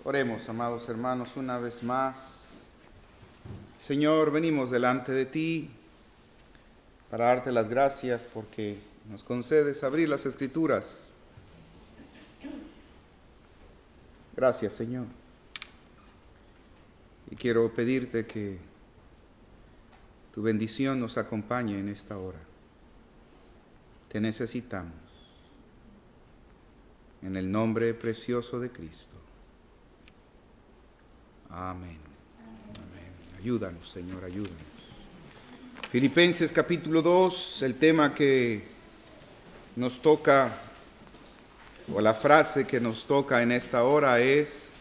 Oremos, amados hermanos, una vez más. Señor, venimos delante de ti para darte las gracias porque nos concedes abrir las Escrituras. Gracias, Señor. Y quiero pedirte que tu bendición nos acompañe en esta hora. Te necesitamos. En el nombre precioso de Cristo. Amén. Amén. Ayúdanos, Señor, ayúdanos. Filipenses capítulo 2, el tema que nos toca, o la frase que nos toca en esta hora es: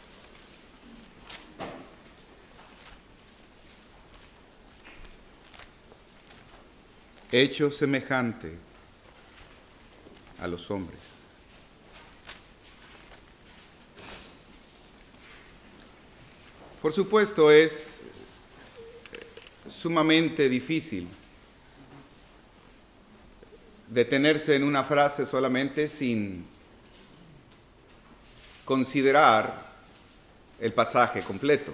hecho semejante a los hombres. Por supuesto, es sumamente difícil detenerse en una frase solamente sin considerar el pasaje completo.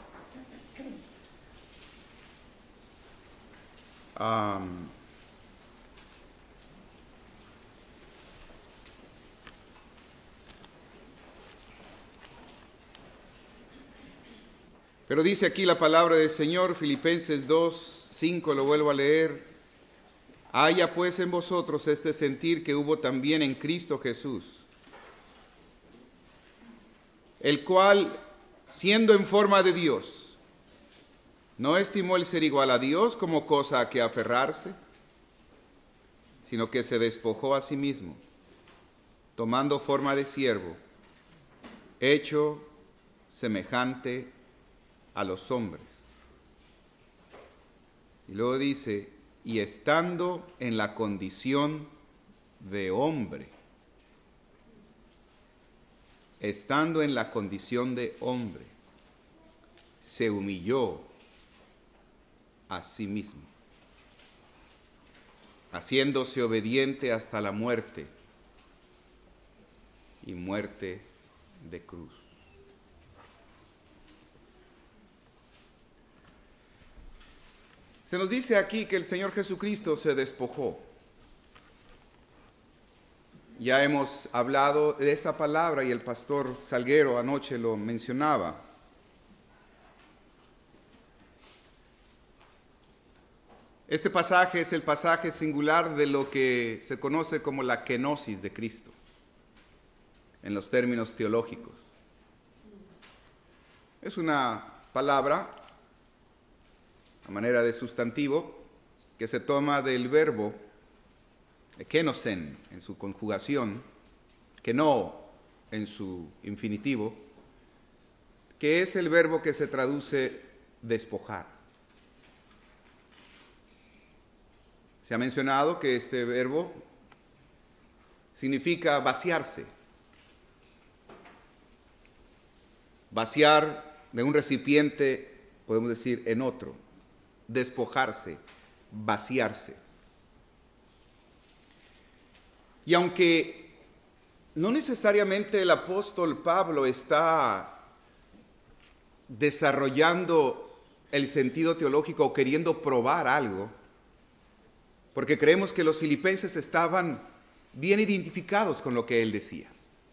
Pero dice aquí la palabra del Señor, Filipenses 2, 5, lo vuelvo a leer. Haya pues en vosotros este sentir que hubo también en Cristo Jesús, el cual, siendo en forma de Dios, no estimó el ser igual a Dios como cosa a que aferrarse, sino que se despojó a sí mismo, tomando forma de siervo, hecho semejante a los hombres. Y luego dice, y estando en la condición de hombre, estando en la condición de hombre, se humilló a sí mismo, haciéndose obediente hasta la muerte, y muerte de cruz. Se nos dice aquí que el Señor Jesucristo se despojó. Ya hemos hablado de esa palabra y el pastor Salguero anoche lo mencionaba. Este pasaje es el pasaje singular de lo que se conoce como la kenosis de Cristo, en los términos teológicos. Es una palabra a manera de sustantivo, que se toma del verbo kenosen en su conjugación, keno en su infinitivo, que es el verbo que se traduce despojar. Se ha mencionado que este verbo significa vaciarse, vaciar de un recipiente, podemos decir, en otro. Despojarse, vaciarse. Y aunque no necesariamente el apóstol Pablo está desarrollando el sentido teológico o queriendo probar algo, porque creemos que los filipenses estaban bien identificados con lo que él decía.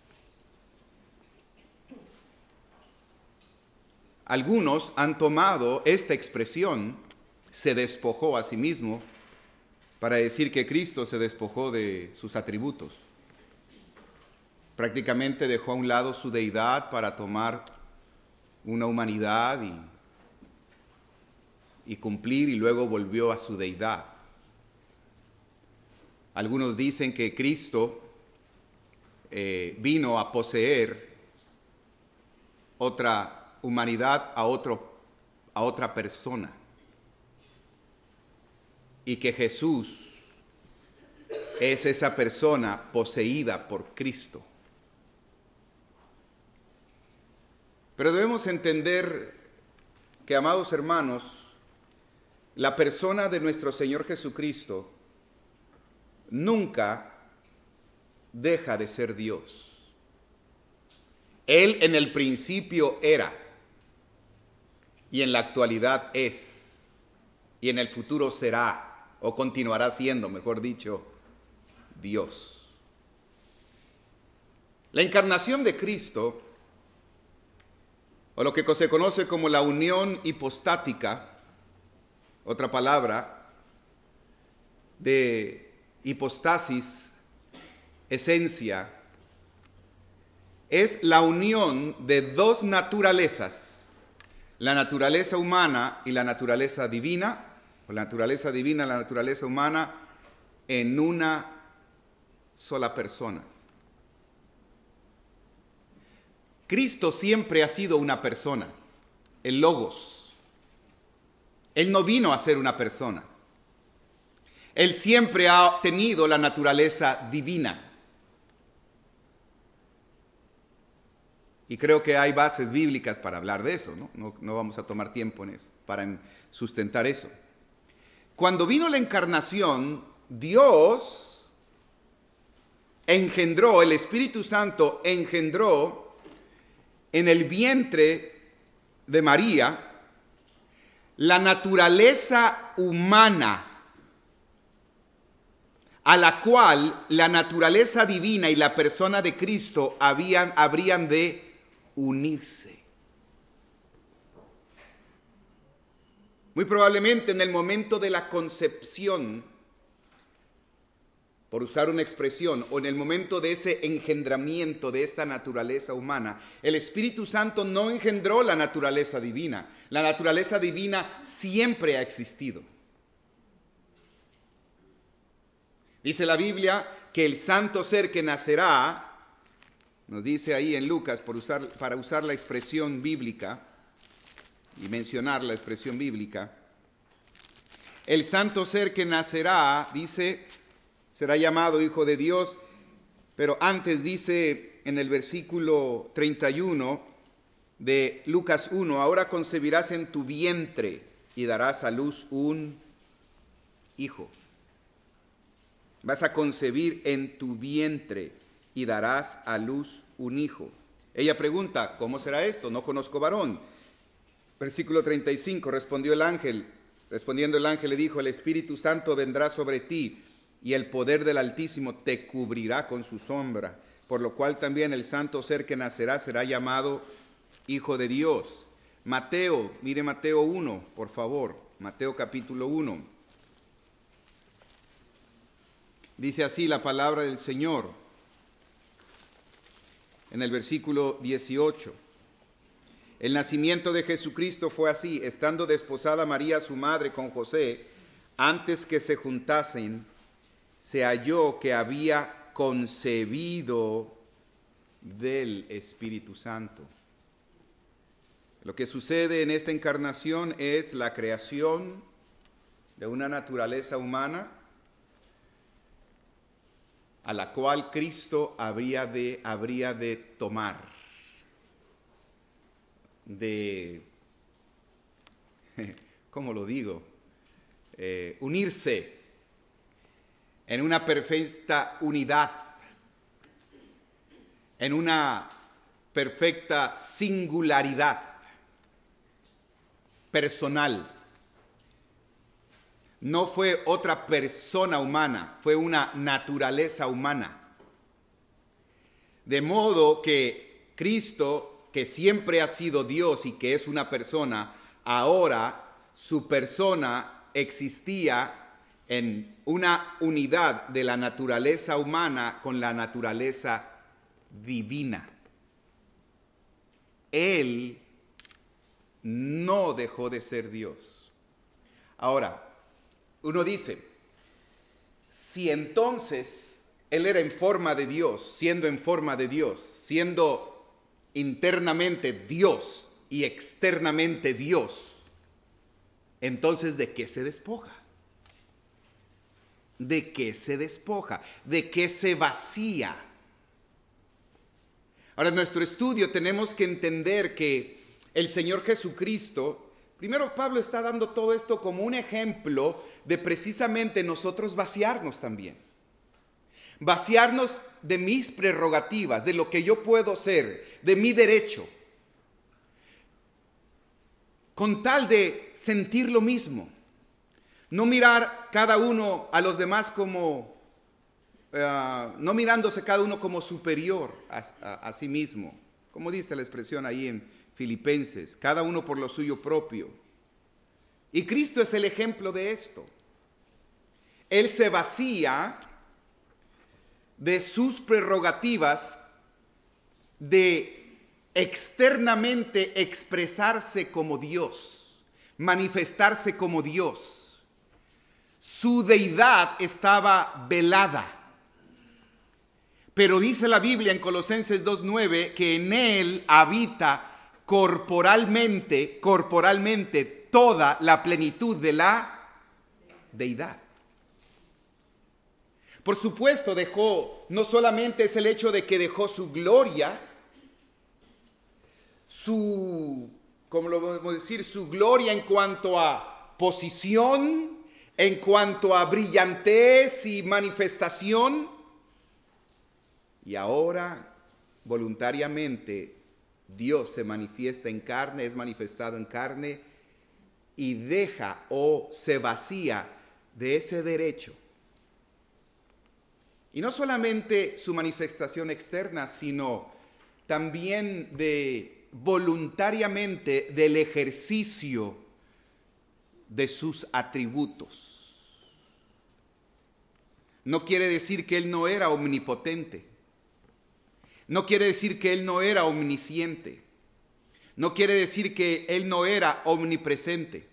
Algunos han tomado esta expresión, se despojó a sí mismo, para decir que Cristo se despojó de sus atributos. Prácticamente dejó a un lado su deidad para tomar una humanidad y cumplir, y luego volvió a su deidad. Algunos dicen que Cristo vino a poseer otra humanidad a otra persona, y que Jesús es esa persona poseída por Cristo. Pero debemos entender que, amados hermanos, la persona de nuestro Señor Jesucristo nunca deja de ser Dios. Él en el principio era, y en la actualidad es, y en el futuro será, o continuará siendo, mejor dicho, Dios. La encarnación de Cristo, o lo que se conoce como la unión hipostática, otra palabra de hipostasis, esencia, es la unión de dos naturalezas, la naturaleza humana y la naturaleza divina, o la naturaleza divina y la naturaleza humana, en una sola persona. Cristo siempre ha sido una persona, el Logos. Él no vino a ser una persona. Él siempre ha tenido la naturaleza divina. Y creo que hay bases bíblicas para hablar de eso, ¿no? No vamos a tomar tiempo en eso, para sustentar eso. Cuando vino la encarnación, Dios engendró, el Espíritu Santo engendró en el vientre de María la naturaleza humana, a la cual la naturaleza divina y la persona de Cristo habrían de unirse. Muy probablemente en el momento de la concepción, por usar una expresión, o en el momento de ese engendramiento de esta naturaleza humana, el Espíritu Santo no engendró la naturaleza divina. La naturaleza divina siempre ha existido. Dice la Biblia que el santo ser que nacerá, nos dice ahí en Lucas, para usar la expresión bíblica y mencionar la expresión bíblica, el santo ser que nacerá, dice, será llamado Hijo de Dios, pero antes dice en el versículo 31 de Lucas 1, ahora concebirás en tu vientre y darás a luz un hijo. Vas a concebir en tu vientre y darás a luz un hijo. Ella pregunta, ¿cómo será esto? No conozco varón. Versículo 35, respondiendo el ángel le dijo, el Espíritu Santo vendrá sobre ti y el poder del Altísimo te cubrirá con su sombra, por lo cual también el santo ser que nacerá será llamado Hijo de Dios. Mateo, mire Mateo 1, por favor, Mateo capítulo 1. Dice así la palabra del Señor en el versículo 18. El nacimiento de Jesucristo fue así, estando desposada María su madre con José, antes que se juntasen, se halló que había concebido del Espíritu Santo. Lo que sucede en esta encarnación es la creación de una naturaleza humana a la cual Cristo habría de tomar, ¿cómo lo digo? Unirse en una perfecta unidad, en una perfecta singularidad personal. No fue otra persona humana, fue una naturaleza humana. De modo que Cristo, que siempre ha sido Dios y que es una persona, ahora su persona existía en una unidad de la naturaleza humana con la naturaleza divina. Él no dejó de ser Dios. Ahora, uno dice, si entonces Él era en forma de Dios, siendo en forma de Dios, siendo internamente Dios y externamente Dios, entonces ¿de qué se despoja? ¿De qué se despoja? ¿De qué se vacía? Ahora, en nuestro estudio tenemos que entender que el Señor Jesucristo, primero Pablo está dando todo esto como un ejemplo de precisamente nosotros vaciarnos también. vaciarnos de mis prerrogativas, de lo que yo puedo ser, de mi derecho, con tal de sentir lo mismo. No mirar cada uno a los demás como, no mirándose cada uno como superior a sí mismo, como dice la expresión ahí en Filipenses, cada uno por lo suyo propio. Y Cristo es el ejemplo de esto. Él se vacía de sus prerrogativas de externamente expresarse como Dios, manifestarse como Dios. Su deidad estaba velada. Pero dice la Biblia en Colosenses 2:9 que en Él habita corporalmente toda la plenitud de la deidad. Por supuesto, no solamente es el hecho de que dejó su gloria, ¿cómo lo podemos decir? Su gloria en cuanto a posición, en cuanto a brillantez y manifestación. Y ahora, voluntariamente, Dios se manifiesta en carne, es manifestado en carne y deja o se vacía de ese derecho. Y no solamente su manifestación externa, sino también voluntariamente del ejercicio de sus atributos. No quiere decir que Él no era omnipotente. No quiere decir que Él no era omnisciente. No quiere decir que Él no era omnipresente.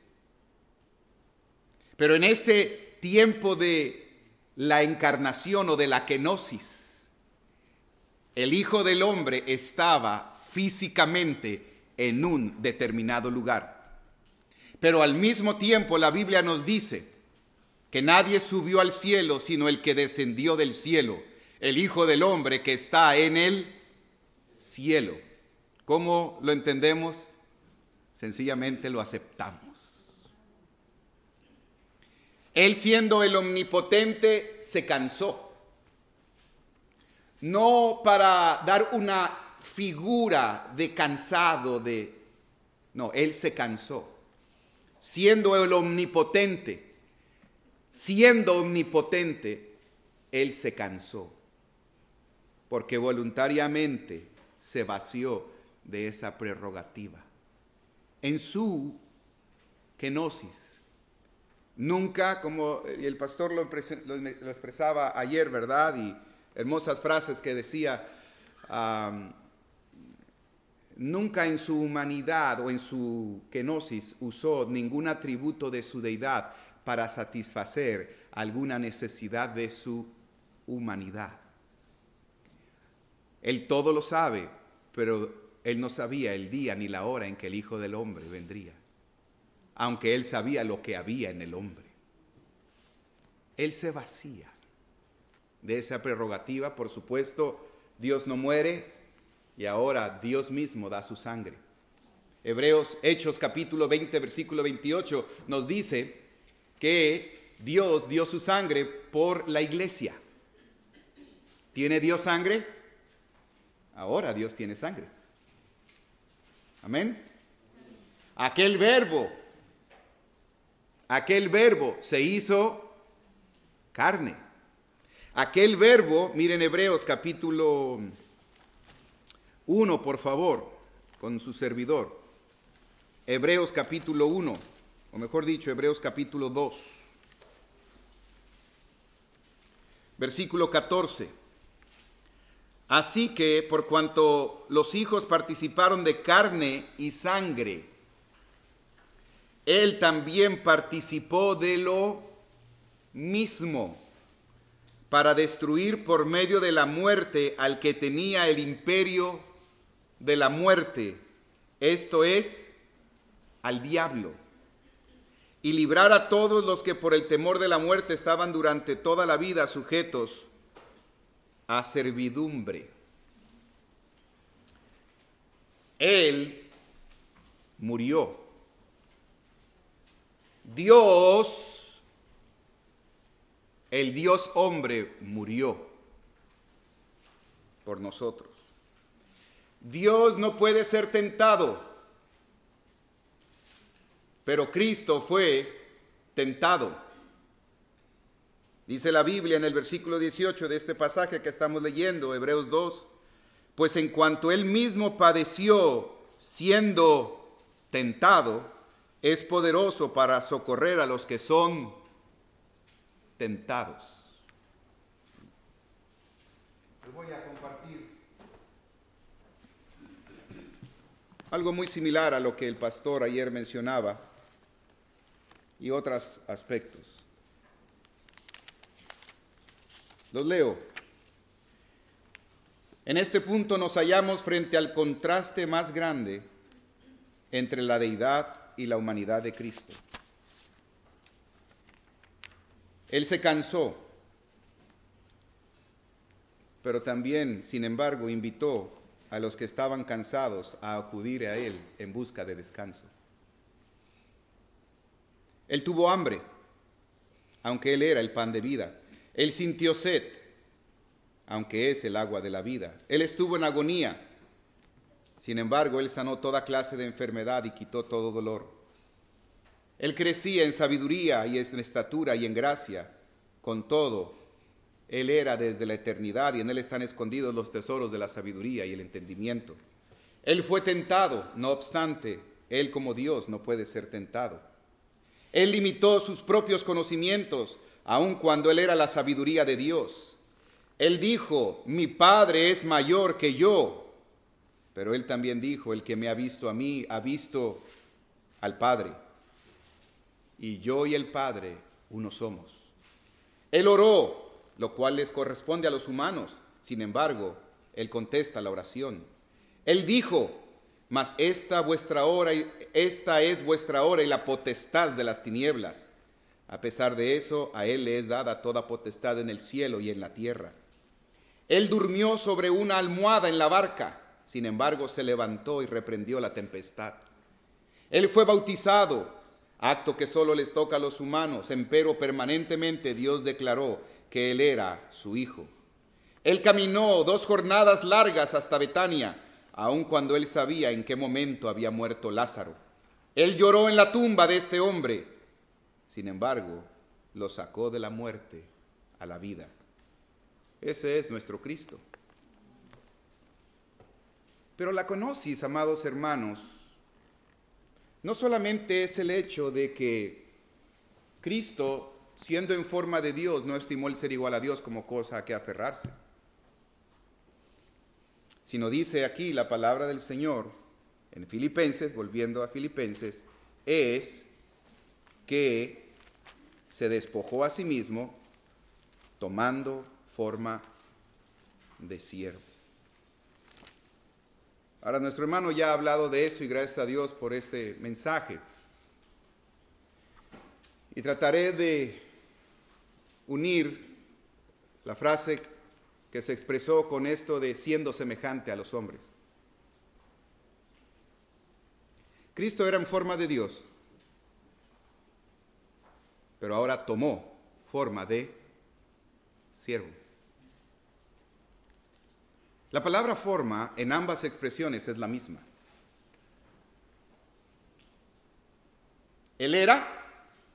Pero en ese tiempo de la encarnación o de la kenosis, el Hijo del Hombre estaba físicamente en un determinado lugar. Pero al mismo tiempo la Biblia nos dice que nadie subió al cielo sino el que descendió del cielo, el Hijo del Hombre que está en el cielo. ¿Cómo lo entendemos? Sencillamente lo aceptamos. Él, siendo el omnipotente, se cansó. No para dar una figura de cansado, no, Él se cansó. Siendo omnipotente, Él se cansó. Porque voluntariamente se vació de esa prerrogativa. En su kenosis. Nunca, como el pastor lo expresaba ayer, ¿verdad? Y hermosas frases que decía, nunca en su humanidad o en su kenosis usó ningún atributo de su deidad para satisfacer alguna necesidad de su humanidad. Él todo lo sabe, pero Él no sabía el día ni la hora en que el Hijo del Hombre vendría. Aunque Él sabía lo que había en el hombre. Él se vacía de esa prerrogativa. Por supuesto, Dios no muere y ahora Dios mismo da su sangre. Hechos capítulo 20, versículo 28 nos dice que Dios dio su sangre por la iglesia. ¿Tiene Dios sangre? Ahora Dios tiene sangre. Amén. Aquel verbo se hizo carne. Aquel verbo, miren Hebreos capítulo 1, por favor, con su servidor. Hebreos capítulo 1, o mejor dicho, Hebreos capítulo 2. Versículo 14. Así que, por cuanto los hijos participaron de carne y sangre, Él también participó de lo mismo, para destruir por medio de la muerte al que tenía el imperio de la muerte, esto es, al diablo, y librar a todos los que por el temor de la muerte estaban durante toda la vida sujetos a servidumbre. Él murió. Dios, el Dios hombre, murió. por nosotros. Dios no puede ser tentado, pero Cristo fue tentado. Dice la Biblia en el versículo 18 de este pasaje que estamos leyendo, Hebreos 2, pues en cuanto él mismo padeció siendo tentado, es poderoso para socorrer a los que son tentados. Les voy a compartir algo muy similar a lo que el pastor ayer mencionaba y otros aspectos. Los leo. En este punto nos hallamos frente al contraste más grande entre la deidad y la humanidad de Cristo. Él se cansó, pero también, sin embargo, invitó a los que estaban cansados a acudir a Él en busca de descanso. Él tuvo hambre, aunque Él era el pan de vida. Él sintió sed, aunque es el agua de la vida. Él estuvo en agonía. Sin embargo, Él sanó toda clase de enfermedad y quitó todo dolor. Él crecía en sabiduría y en estatura y en gracia. Con todo, Él era desde la eternidad y en Él están escondidos los tesoros de la sabiduría y el entendimiento. Él fue tentado, no obstante, Él como Dios no puede ser tentado. Él limitó sus propios conocimientos, aun cuando Él era la sabiduría de Dios. Él dijo, mi Padre es mayor que yo. Pero Él también dijo, el que me ha visto a mí, ha visto al Padre. Y yo y el Padre, uno somos. Él oró, lo cual les corresponde a los humanos. Sin embargo, Él contesta la oración. Él dijo, mas esta es vuestra hora y la potestad de las tinieblas. A pesar de eso, a Él le es dada toda potestad en el cielo y en la tierra. Él durmió sobre una almohada en la barca. Sin embargo, se levantó y reprendió la tempestad. Él fue bautizado, acto que solo les toca a los humanos, empero permanentemente Dios declaró que Él era su Hijo. Él caminó 2 jornadas largas hasta Betania, aun cuando Él sabía en qué momento había muerto Lázaro. Él lloró en la tumba de este hombre. Sin embargo, lo sacó de la muerte a la vida. Ese es nuestro Cristo. Pero la kenosis, amados hermanos, no solamente es el hecho de que Cristo, siendo en forma de Dios, no estimó el ser igual a Dios como cosa a que aferrarse, sino dice aquí la palabra del Señor en Filipenses, volviendo a Filipenses, es que se despojó a sí mismo tomando forma de siervo. Ahora, nuestro hermano ya ha hablado de eso y gracias a Dios por este mensaje. Y trataré de unir la frase que se expresó con esto de siendo semejante a los hombres. Cristo era en forma de Dios, pero ahora tomó forma de siervo. La palabra forma en ambas expresiones es la misma. Él era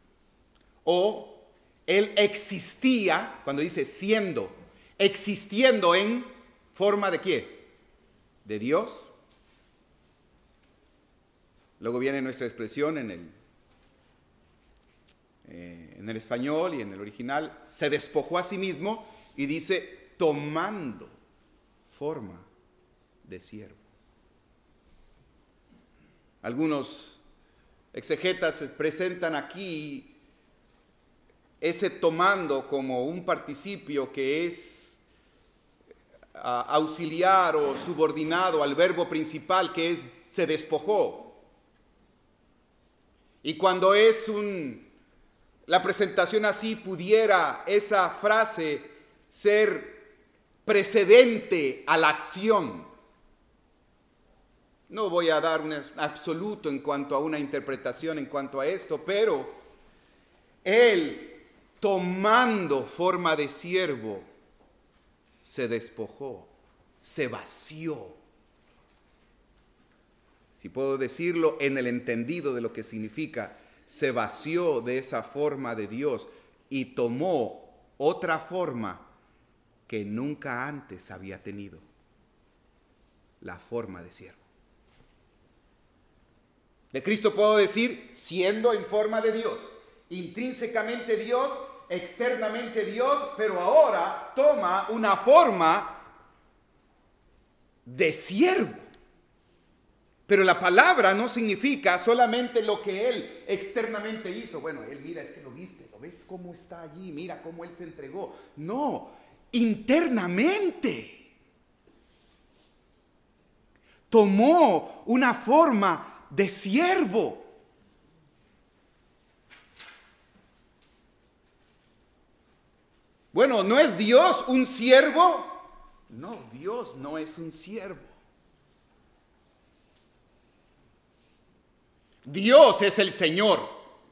o Él existía, cuando dice siendo, existiendo en forma de ¿qué? De Dios. Luego viene nuestra expresión en el español y en el original, se despojó a sí mismo y dice tomando forma de siervo. Algunos exegetas presentan aquí ese tomando como un participio que es auxiliar o subordinado al verbo principal que es se despojó. Y cuando es la presentación así, pudiera esa frase ser precedente a la acción. No voy a dar un absoluto en cuanto a una interpretación en cuanto a esto, pero Él, tomando forma de siervo, se despojó se vació. Si puedo decirlo en el entendido de lo que significa, se vació de esa forma de Dios y tomó otra forma que nunca antes había tenido, la forma de siervo. De Cristo puedo decir, siendo en forma de Dios, intrínsecamente Dios, externamente Dios, pero ahora toma una forma de siervo. Pero la palabra no significa solamente lo que Él externamente hizo. Bueno, Él, mira, es que lo viste, lo ves cómo está allí, mira cómo Él se entregó. No, internamente tomó una forma de siervo. Bueno, ¿no es Dios un siervo? No, Dios no es un siervo. Dios es el Señor.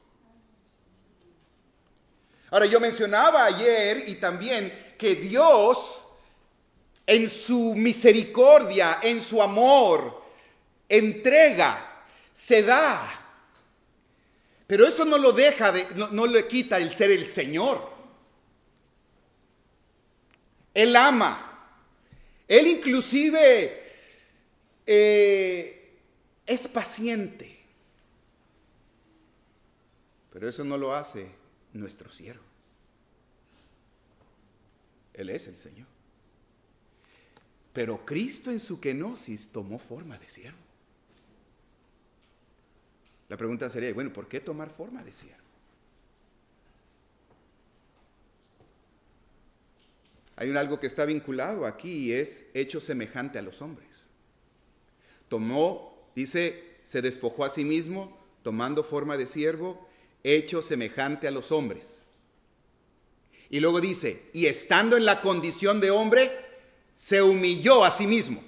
Ahora, yo mencionaba ayer y también que Dios, en su misericordia, en su amor, entrega, se da. Pero eso no lo deja, no le quita el ser el Señor. Él ama. Él inclusive es paciente. Pero eso no lo hace nuestro siervo. Él es el Señor. Pero Cristo en su kenosis tomó forma de siervo. La pregunta sería, bueno, ¿por qué tomar forma de siervo? Hay algo que está vinculado aquí y es hecho semejante a los hombres. Tomó, dice, se despojó a sí mismo, tomando forma de siervo, hecho semejante a los hombres. Y luego dice, y estando en la condición de hombre, se humilló a sí mismo.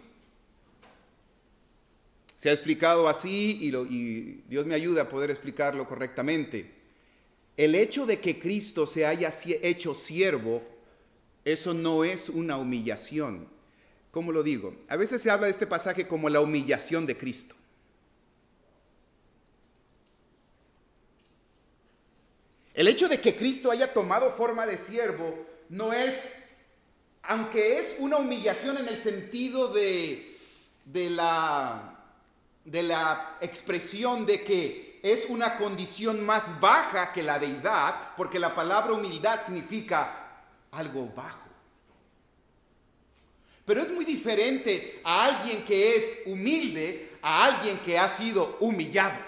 Se ha explicado así y Dios me ayuda a poder explicarlo correctamente. El hecho de que Cristo se haya hecho siervo, eso no es una humillación. ¿Cómo lo digo? A veces se habla de este pasaje como la humillación de Cristo. El hecho de que Cristo haya tomado forma de siervo no es, aunque es una humillación en el sentido de la expresión de que es una condición más baja que la deidad, porque la palabra humildad significa algo bajo. Pero es muy diferente a alguien que es humilde a alguien que ha sido humillado.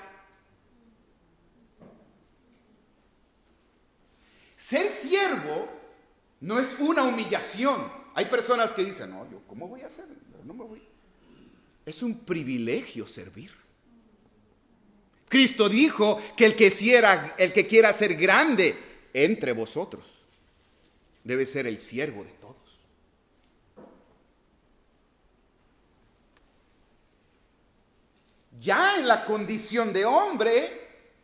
Ser siervo no es una humillación. Hay personas que dicen, no, yo ¿cómo voy a hacer? No me voy. Es un privilegio servir. Cristo dijo que el que quiera ser grande entre vosotros debe ser el siervo de todos. Ya en la condición de hombre,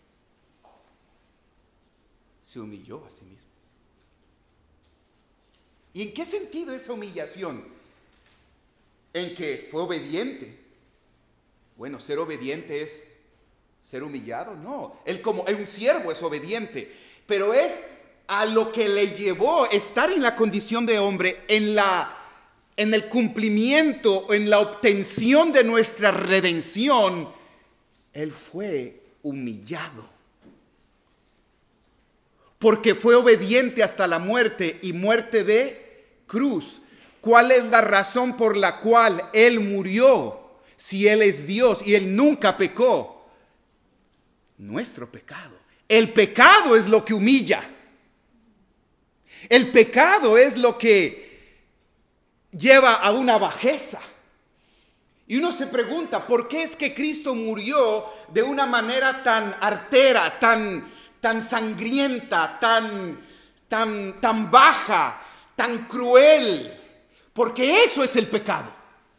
se humilló a sí mismo. ¿Y en qué sentido esa humillación? En que fue obediente. Bueno, ser obediente es ser humillado. No, él como un siervo es obediente, pero es a lo que le llevó estar en la condición de hombre, en el cumplimiento, en la obtención de nuestra redención. Él fue humillado. Porque fue obediente hasta la muerte y muerte de cruz. ¿Cuál es la razón por la cual Él murió? Si Él es Dios y Él nunca pecó. Nuestro pecado. El pecado es lo que humilla. El pecado es lo que lleva a una bajeza. Y uno se pregunta, ¿por qué es que Cristo murió de una manera tan artera, tan sangrienta, tan baja, tan cruel? Porque eso es el pecado.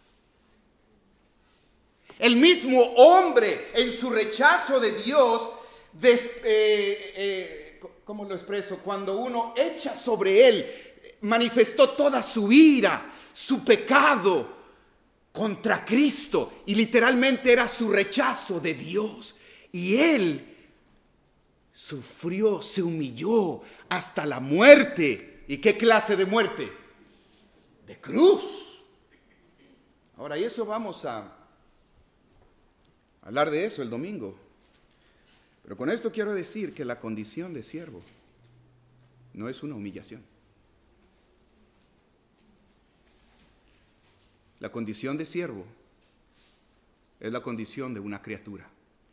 El mismo hombre en su rechazo de Dios, ¿cómo lo expreso? Cuando uno echa sobre él, manifestó toda su ira, su pecado, contra Cristo y literalmente era su rechazo de Dios. Y Él sufrió, se humilló hasta la muerte. ¿Y qué clase de muerte? De cruz. Ahora, y eso vamos a hablar de eso el domingo. Pero con esto quiero decir que la condición de siervo no es una humillación. La condición de siervo es la condición de una criatura.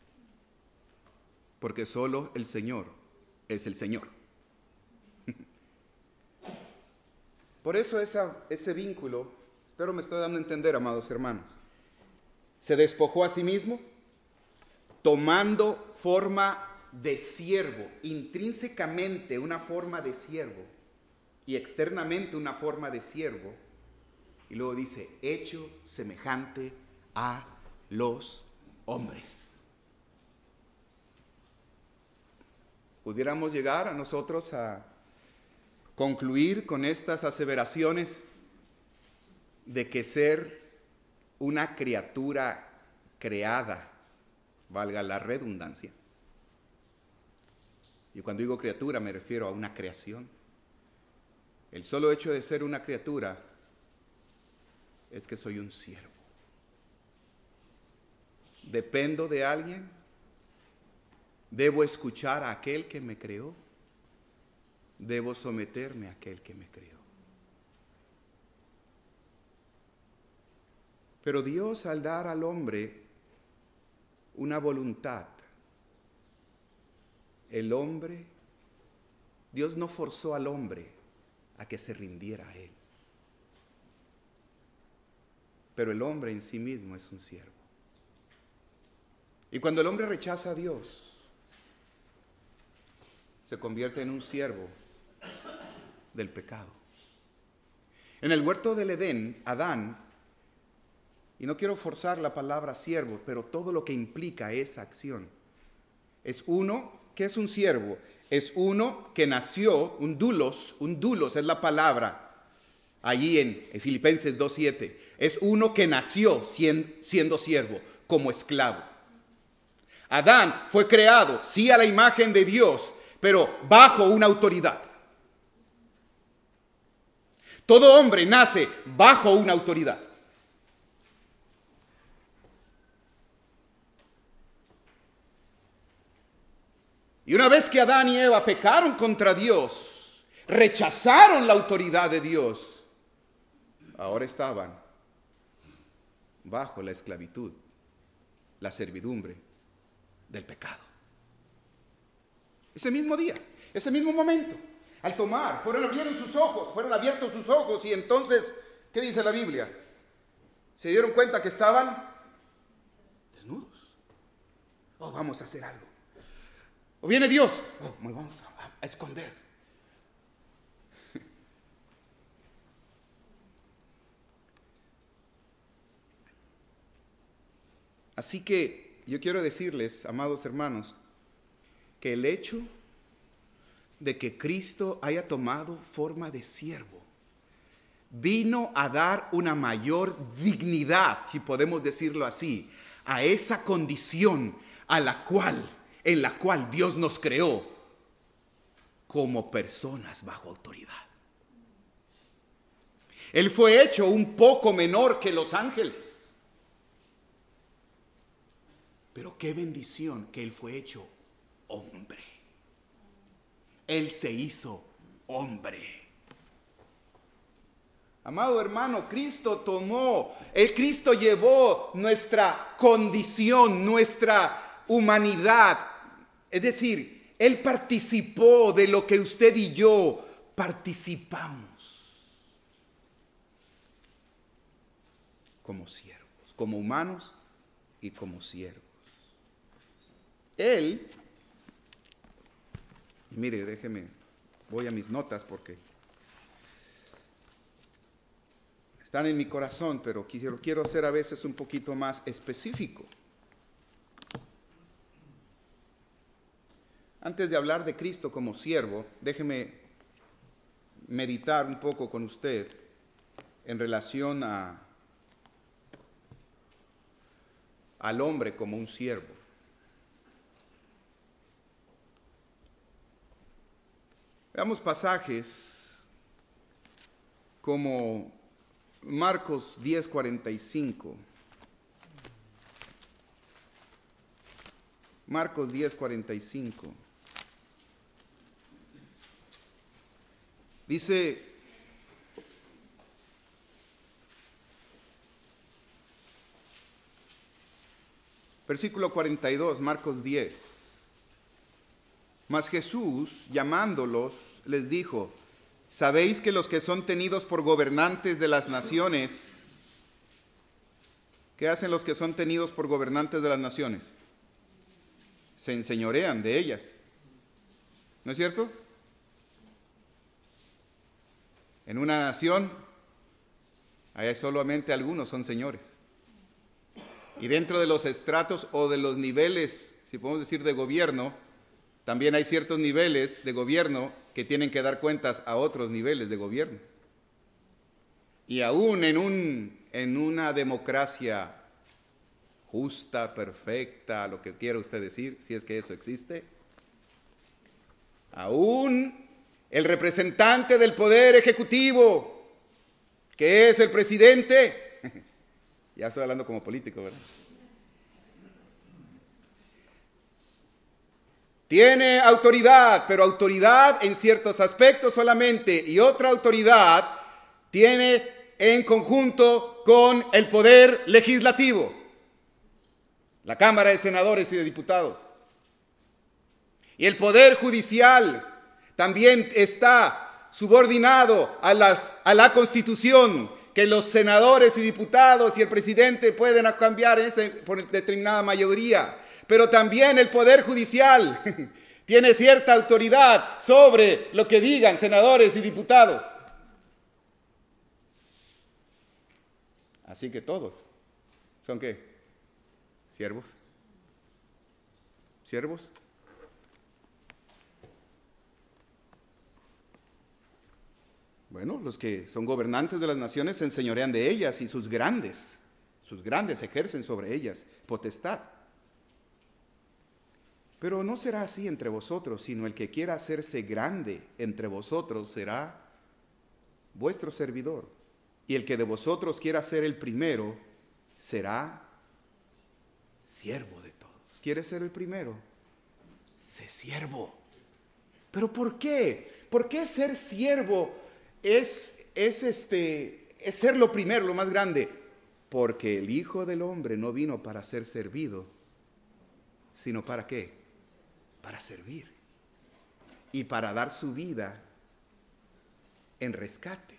Porque solo el Señor es el Señor. Por eso ese vínculo, espero me estoy dando a entender, amados hermanos. Se despojó a sí mismo, tomando forma de siervo, intrínsecamente una forma de siervo y externamente una forma de siervo. Y luego dice, hecho semejante a los hombres. Pudiéramos llegar a nosotros a concluir con estas aseveraciones de que ser una criatura creada, valga la redundancia, y cuando digo criatura me refiero a una creación, el solo hecho de ser una criatura es que soy un siervo. Dependo de alguien, debo escuchar a aquel que me creó, debo someterme a aquel que me creó. Pero Dios, al dar al hombre una voluntad, Dios no forzó al hombre a que se rindiera a él. Pero el hombre en sí mismo es un siervo. Y cuando el hombre rechaza a Dios, se convierte en un siervo del pecado. En el huerto del Edén, Adán, y no quiero forzar la palabra siervo, pero todo lo que implica esa acción, es uno que es un siervo, es uno que nació, un doulos es la palabra, allí en Filipenses 2:7, es uno que nació siendo siervo, como esclavo. Adán fue creado, sí, a la imagen de Dios, pero bajo una autoridad. Todo hombre nace bajo una autoridad. Y una vez que Adán y Eva pecaron contra Dios, rechazaron la autoridad de Dios, ahora estaban bajo la esclavitud, la servidumbre del pecado. Ese mismo día, ese mismo momento, al tomar, fueron abiertos sus ojos y entonces, ¿qué dice la Biblia? Se dieron cuenta que estaban desnudos. Oh, vamos a hacer algo. O viene Dios, vamos a esconder. Así que yo quiero decirles, amados hermanos, que el hecho de que Cristo haya tomado forma de siervo vino a dar una mayor dignidad, si podemos decirlo así, a esa condición en la cual Dios nos creó como personas bajo autoridad. Él fue hecho un poco menor que los ángeles. Pero qué bendición que Él fue hecho hombre. Él se hizo hombre. Amado hermano, Cristo llevó nuestra condición, nuestra humanidad. Es decir, Él participó de lo que usted y yo participamos como siervos, como humanos y como siervos. Él, y mire, voy a mis notas porque están en mi corazón, pero quiero ser a veces un poquito más específico. Antes de hablar de Cristo como siervo, déjeme meditar un poco con usted en relación a al hombre como un siervo. Veamos pasajes como Marcos 10:45. Marcos 10:45. Dice, versículo 42, Marcos 10. Mas Jesús, llamándolos, les dijo: ¿sabéis que los que son tenidos por gobernantes de las naciones, qué hacen los que son tenidos por gobernantes de las naciones? Se enseñorean de ellas. ¿No es cierto? En una nación, hay solamente algunos son señores. Y dentro de los estratos o de los niveles, si podemos decir, de gobierno, también hay ciertos niveles de gobierno que tienen que dar cuentas a otros niveles de gobierno. Y aún en una democracia justa, perfecta, lo que quiera usted decir, si es que eso existe, aún el representante del poder ejecutivo, que es el presidente, ya estoy hablando como político, ¿verdad? Tiene autoridad, pero autoridad en ciertos aspectos solamente, y otra autoridad tiene en conjunto con el poder legislativo, la Cámara de Senadores y de Diputados. Y el poder judicial también está subordinado a la Constitución, que los senadores y diputados y el presidente pueden cambiar por determinada mayoría. Pero también el Poder Judicial tiene cierta autoridad sobre lo que digan senadores y diputados. Así que todos son ¿qué? Siervos. ¿Siervos? Bueno, los que son gobernantes de las naciones se enseñorean de ellas y sus grandes ejercen sobre ellas potestad. Pero no será así entre vosotros, sino el que quiera hacerse grande entre vosotros será vuestro servidor. Y el que de vosotros quiera ser el primero será siervo de todos. ¿Quieres ser el primero? Sé siervo. ¿Pero por qué? ¿Por qué ser siervo es ser lo primero, lo más grande? Porque el Hijo del Hombre no vino para ser servido, sino ¿para qué? Para servir y para dar su vida en rescate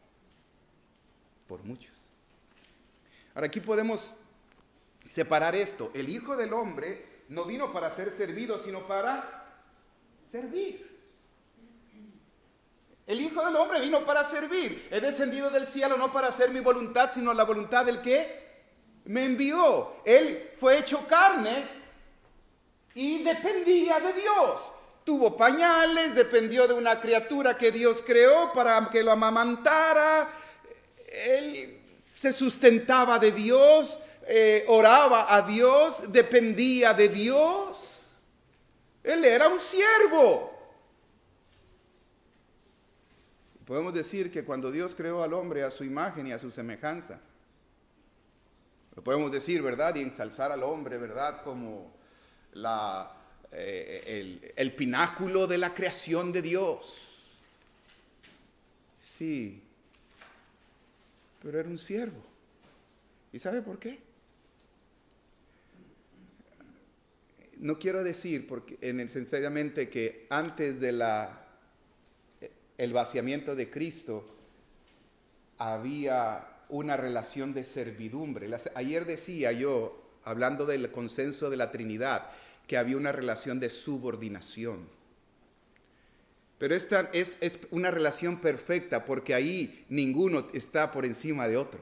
por muchos. Ahora aquí podemos separar esto. El Hijo del Hombre no vino para ser servido, sino para servir. El Hijo del Hombre vino para servir. He descendido del cielo no para hacer mi voluntad, sino la voluntad del que me envió. Él fue hecho carne y dependía de Dios. Tuvo pañales, dependió de una criatura que Dios creó para que lo amamantara. Él se sustentaba de Dios, oraba a Dios, dependía de Dios. Él era un siervo. Podemos decir que cuando Dios creó al hombre a su imagen y a su semejanza, lo podemos decir, ¿verdad? Y ensalzar al hombre, ¿verdad? Como el pináculo de la creación de Dios. Sí, pero era un siervo. ¿Y sabe por qué? No quiero decir sinceramente que antes de el vaciamiento de Cristo había una relación de servidumbre. Ayer decía yo, hablando del consenso de la Trinidad, que había una relación de subordinación. Pero esta es una relación perfecta porque ahí ninguno está por encima de otro.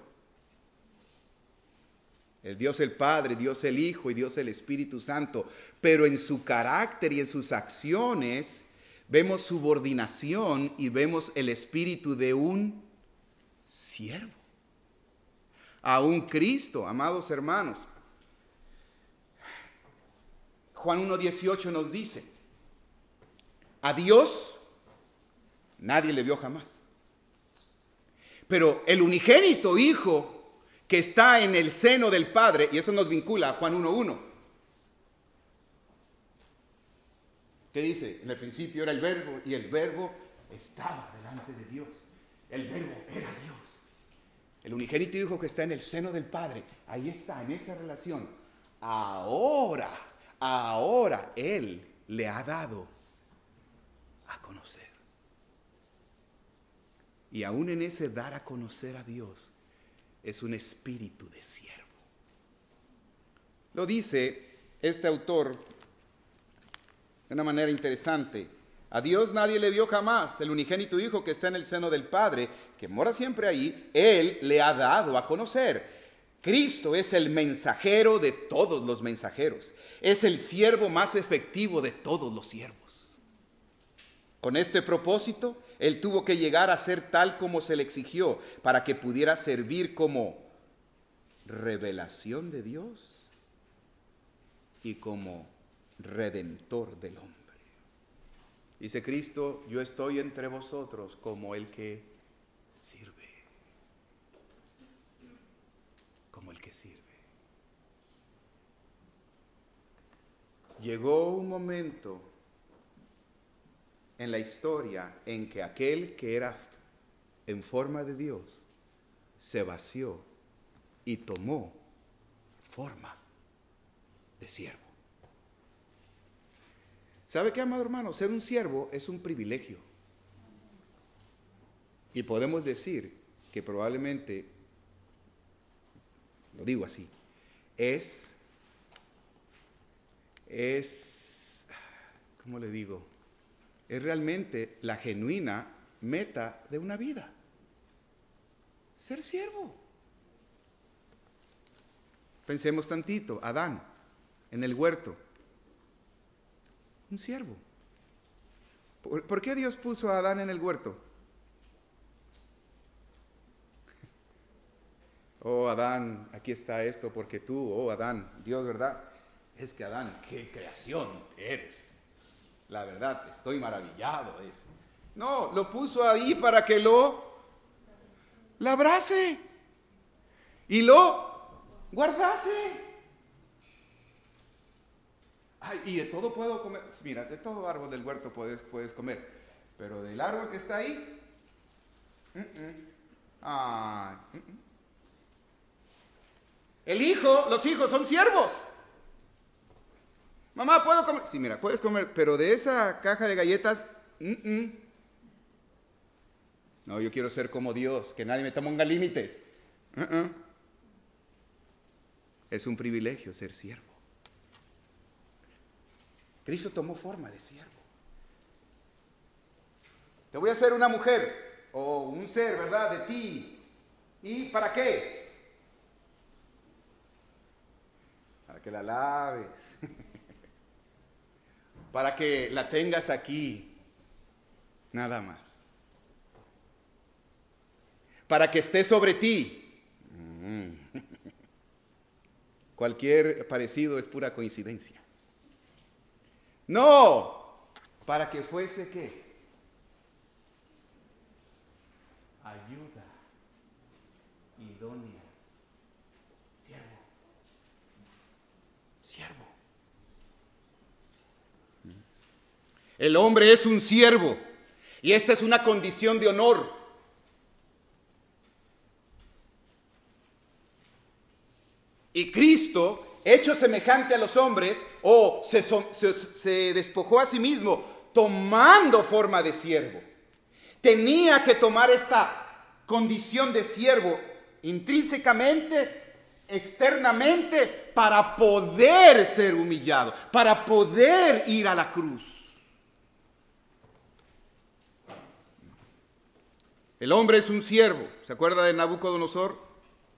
El Dios el Padre, Dios el Hijo y Dios el Espíritu Santo. Pero en su carácter y en sus acciones vemos subordinación y vemos el espíritu de un siervo. A un Cristo, amados hermanos. Juan 1:18 nos dice, a Dios nadie le vio jamás. Pero el unigénito Hijo que está en el seno del Padre, y eso nos vincula a Juan 1:1. ¿Qué dice? En el principio era el Verbo, y el Verbo estaba delante de Dios. El Verbo era Dios. El unigénito Hijo que está en el seno del Padre, ahí está, en esa relación. Ahora Él le ha dado a conocer. Y aún en ese dar a conocer a Dios, es un espíritu de siervo. Lo dice este autor de una manera interesante. A Dios nadie le vio jamás. El unigénito Hijo que está en el seno del Padre, que mora siempre ahí, Él le ha dado a conocer. Cristo es el mensajero de todos los mensajeros. Es el siervo más efectivo de todos los siervos. Con este propósito, Él tuvo que llegar a ser tal como se le exigió para que pudiera servir como revelación de Dios y como redentor del hombre. Dice Cristo, yo estoy entre vosotros como el que sirve. Como el que sirve. Llegó un momento en la historia en que aquel que era en forma de Dios se vació y tomó forma de siervo. ¿Sabe qué, amado hermano? Ser un siervo es un privilegio. Y podemos decir que probablemente, lo digo así, es, ¿cómo le digo? Es realmente la genuina meta de una vida. Ser siervo. Pensemos tantito, Adán, en el huerto. Un siervo. ¿Por qué Dios puso a Adán en el huerto? Oh, Adán, aquí está esto porque tú, oh, Adán, Dios, ¿verdad? Es que Adán, qué creación eres. La verdad, estoy maravillado. No, lo puso ahí para que lo labrase y lo guardase. Ay, y de todo puedo comer. Mira, de todo árbol del huerto puedes comer, pero del árbol que está ahí, los hijos son siervos. Mamá, ¿puedo comer? Sí, mira, puedes comer, pero de esa caja de galletas, no, yo quiero ser como Dios, que nadie me ponga límites. Es un privilegio ser siervo. Cristo tomó forma de siervo. Te voy a hacer una mujer o un ser, ¿verdad? De ti. ¿Y para qué? Para que la laves. Para que la tengas aquí. Nada más. Para que esté sobre ti. Cualquier parecido es pura coincidencia. No, para que fuese ¿qué? Ayuda idónea. Siervo. El hombre es un siervo y esta es una condición de honor. Y Cristo, hecho semejante a los hombres, se despojó a sí mismo, tomando forma de siervo. Tenía que tomar esta condición de siervo intrínsecamente, externamente, para poder ser humillado, para poder ir a la cruz. El hombre es un siervo. ¿Se acuerda de Nabucodonosor?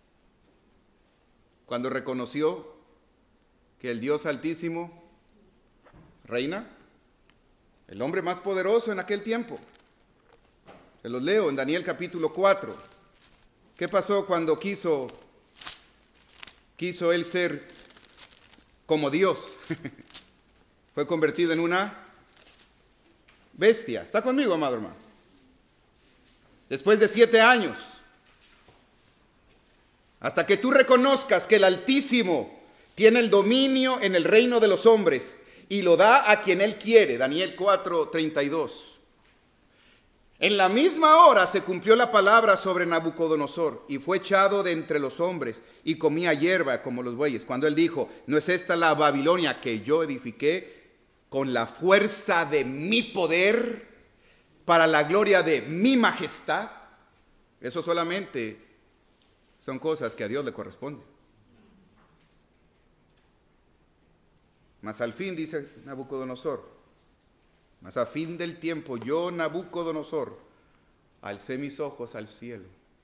Cuando reconoció que el Dios Altísimo reina, el hombre más poderoso en aquel tiempo. Se los leo en Daniel capítulo 4. ¿Qué pasó cuando quiso él ser como Dios? Fue convertido en una bestia. ¿Está conmigo, amado hermano? Después de 7 años. Hasta que tú reconozcas que el Altísimo tiene el dominio en el reino de los hombres y lo da a quien Él quiere. Daniel 4:32. En la misma hora se cumplió la palabra sobre Nabucodonosor y fue echado de entre los hombres y comía hierba como los bueyes. Cuando él dijo, ¿no es esta la Babilonia que yo edifiqué con la fuerza de mi poder para la gloria de mi majestad? Eso solamente son cosas que a Dios le corresponden. Mas al fin, dice Nabucodonosor, mas a fin del tiempo, yo, Nabucodonosor, alcé mis ojos al cielo.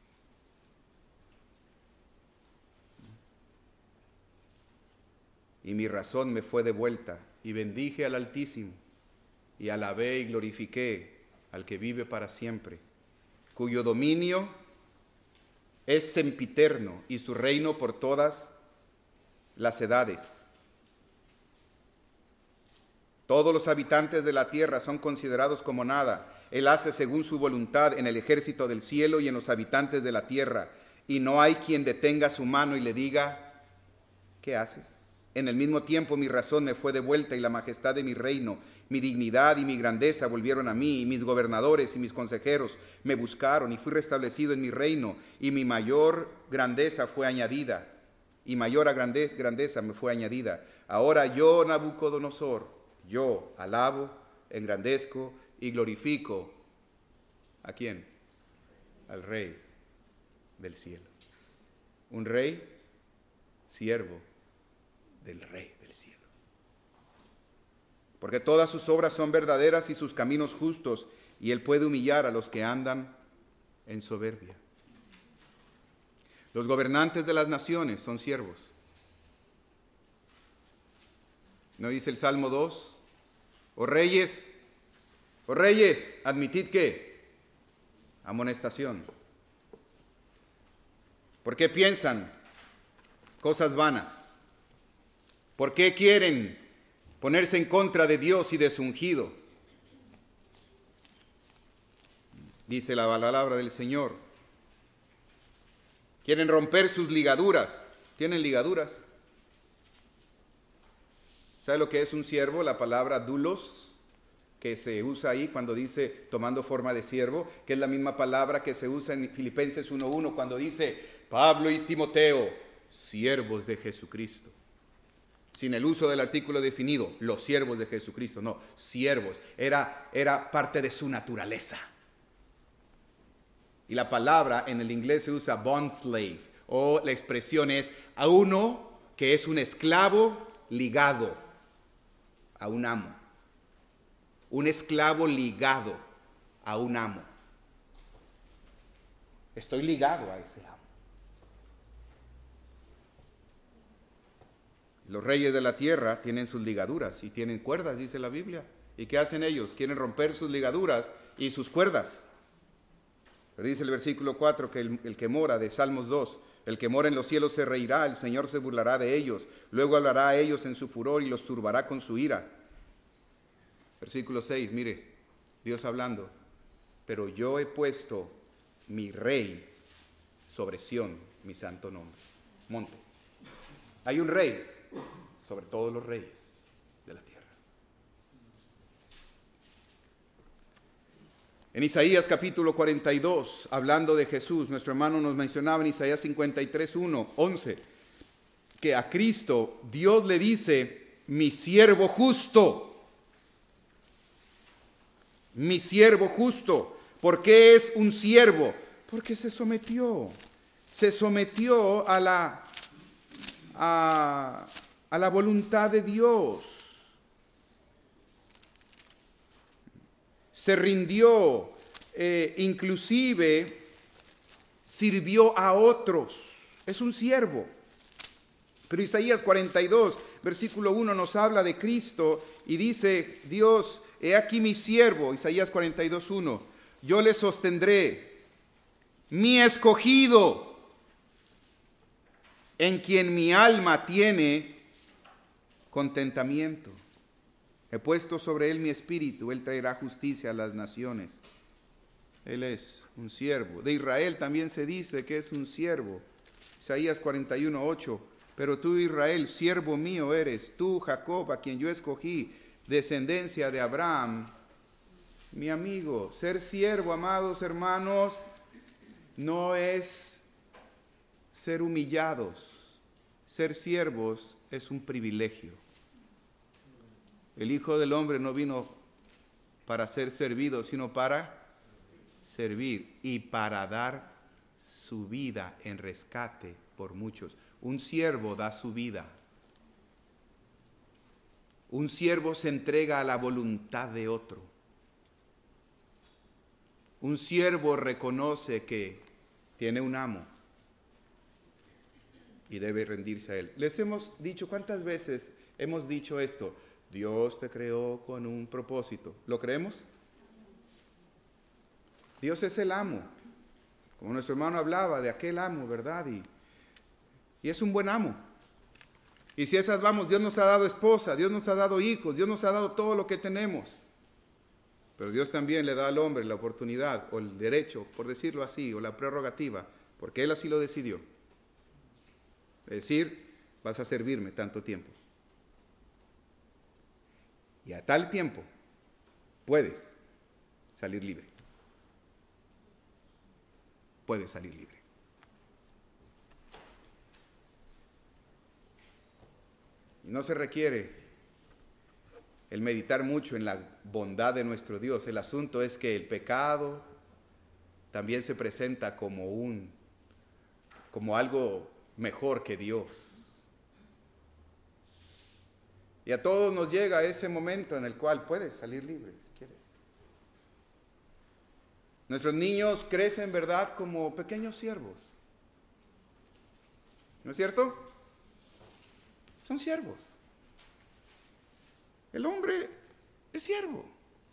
Y mi razón me fue devuelta, y bendije al Altísimo, y alabé y glorifiqué al que vive para siempre, cuyo dominio es sempiterno, y su reino por todas las edades. Todos los habitantes de la tierra son considerados como nada. Él hace según su voluntad en el ejército del cielo y en los habitantes de la tierra. Y no hay quien detenga su mano y le diga, ¿qué haces? En el mismo tiempo mi razón me fue devuelta y la majestad de mi reino, mi dignidad y mi grandeza volvieron a mí, y mis gobernadores y mis consejeros me buscaron y fui restablecido en mi reino, y mi mayor grandeza fue añadida, y mayor grandeza me fue añadida. Ahora yo, Nabucodonosor, yo alabo, engrandezco y glorifico. ¿A quién? Al Rey del cielo. Un rey, siervo del Rey del cielo. Porque todas sus obras son verdaderas y sus caminos justos, y Él puede humillar a los que andan en soberbia. Los gobernantes de las naciones son siervos. ¿No dice el Salmo 2? Oh reyes, admitid que amonestación. ¿Por qué piensan cosas vanas? ¿Por qué quieren ponerse en contra de Dios y de su ungido? Dice la palabra del Señor. Quieren romper sus ligaduras. ¿Tienen ligaduras? ¿Sabe lo que es un siervo? La palabra doulos, que se usa ahí cuando dice tomando forma de siervo, que es la misma palabra que se usa en Filipenses 1:1 cuando dice Pablo y Timoteo, siervos de Jesucristo. Sin el uso del artículo definido, los siervos de Jesucristo, no, siervos. Era parte de su naturaleza. Y la palabra en el inglés se usa bondslave, o la expresión es a uno que es un esclavo ligado a un amo. Un esclavo ligado a un amo. Estoy ligado a ese amo. Los reyes de la tierra tienen sus ligaduras y tienen cuerdas, dice la Biblia. ¿Y qué hacen ellos? Quieren romper sus ligaduras y sus cuerdas. Pero dice el versículo 4 que el que mora, de Salmos 2, el que mora en los cielos se reirá, el Señor se burlará de ellos, luego hablará a ellos en su furor y los turbará con su ira. Versículo 6, mire, Dios hablando, pero yo he puesto mi rey sobre Sión, mi santo nombre, monte. Hay un rey sobre todos los reyes de la tierra. En Isaías capítulo 42, hablando de Jesús, nuestro hermano nos mencionaba en Isaías 53:11, que a Cristo Dios le dice, mi siervo justo. Mi siervo justo. ¿Por qué es un siervo? Porque se sometió a la voluntad de Dios. Se rindió, inclusive sirvió a otros. Es un siervo. Pero Isaías 42, versículo 1 nos habla de Cristo y dice Dios, he aquí mi siervo, Isaías 42:1, yo le sostendré, mi escogido, en quien mi alma tiene contentamiento. He puesto sobre él mi espíritu, él traerá justicia a las naciones. Él es un siervo. De Israel también se dice que es un siervo. Isaías 41:8. Pero tú, Israel, siervo mío eres, tú, Jacob, a quien yo escogí, descendencia de Abraham, mi amigo. Ser siervo, amados hermanos, no es ser humillados. Ser siervos es un privilegio. El Hijo del Hombre no vino para ser servido, sino para servir y para dar su vida en rescate por muchos. Un siervo da su vida. Un siervo se entrega a la voluntad de otro. Un siervo reconoce que tiene un amo y debe rendirse a él. Les hemos dicho, ¿cuántas veces hemos dicho esto? Dios te creó con un propósito. ¿Lo creemos? Dios es el amo. Como nuestro hermano hablaba de aquel amo, ¿verdad? Y es un buen amo. Y si esas vamos, Dios nos ha dado esposa, Dios nos ha dado hijos, Dios nos ha dado todo lo que tenemos. Pero Dios también le da al hombre la oportunidad o el derecho, por decirlo así, o la prerrogativa, porque Él así lo decidió. Es decir, vas a servirme tanto tiempo. Y a tal tiempo puedes salir libre. Puedes salir libre. Y no se requiere el meditar mucho en la bondad de nuestro Dios. El asunto es que el pecado también se presenta como algo mejor que Dios. Y a todos nos llega ese momento en el cual puedes salir libre, si quieres. Nuestros niños crecen, ¿verdad?, como pequeños siervos. ¿No es cierto? Son siervos. El hombre es siervo.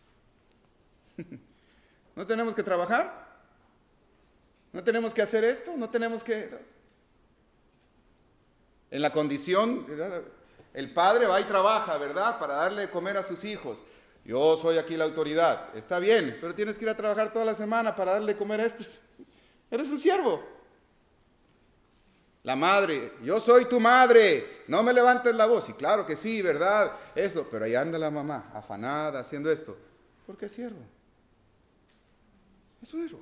¿No tenemos que trabajar? ¿No tenemos que hacer esto? ¿No tenemos que...? En la condición, el padre va y trabaja, ¿verdad?, para darle de comer a sus hijos. Yo soy aquí la autoridad. Está bien, pero tienes que ir a trabajar toda la semana para darle de comer a estos. Eres un siervo. La madre, yo soy tu madre, no me levantes la voz. Y claro que sí, ¿verdad? Eso, pero ahí anda la mamá, afanada, haciendo esto. Porque es siervo. Es siervo.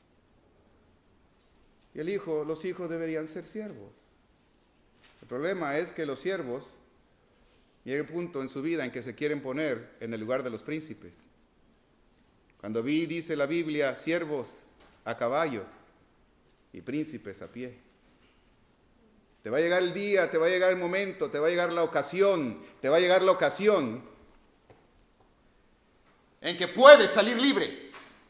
Y los hijos deberían ser siervos. El problema es que los siervos llega un punto en su vida en que se quieren poner en el lugar de los príncipes. Cuando dice la Biblia, siervos a caballo y príncipes a pie. Te va a llegar el día, te va a llegar el momento, te va a llegar la ocasión en que puedes salir libre.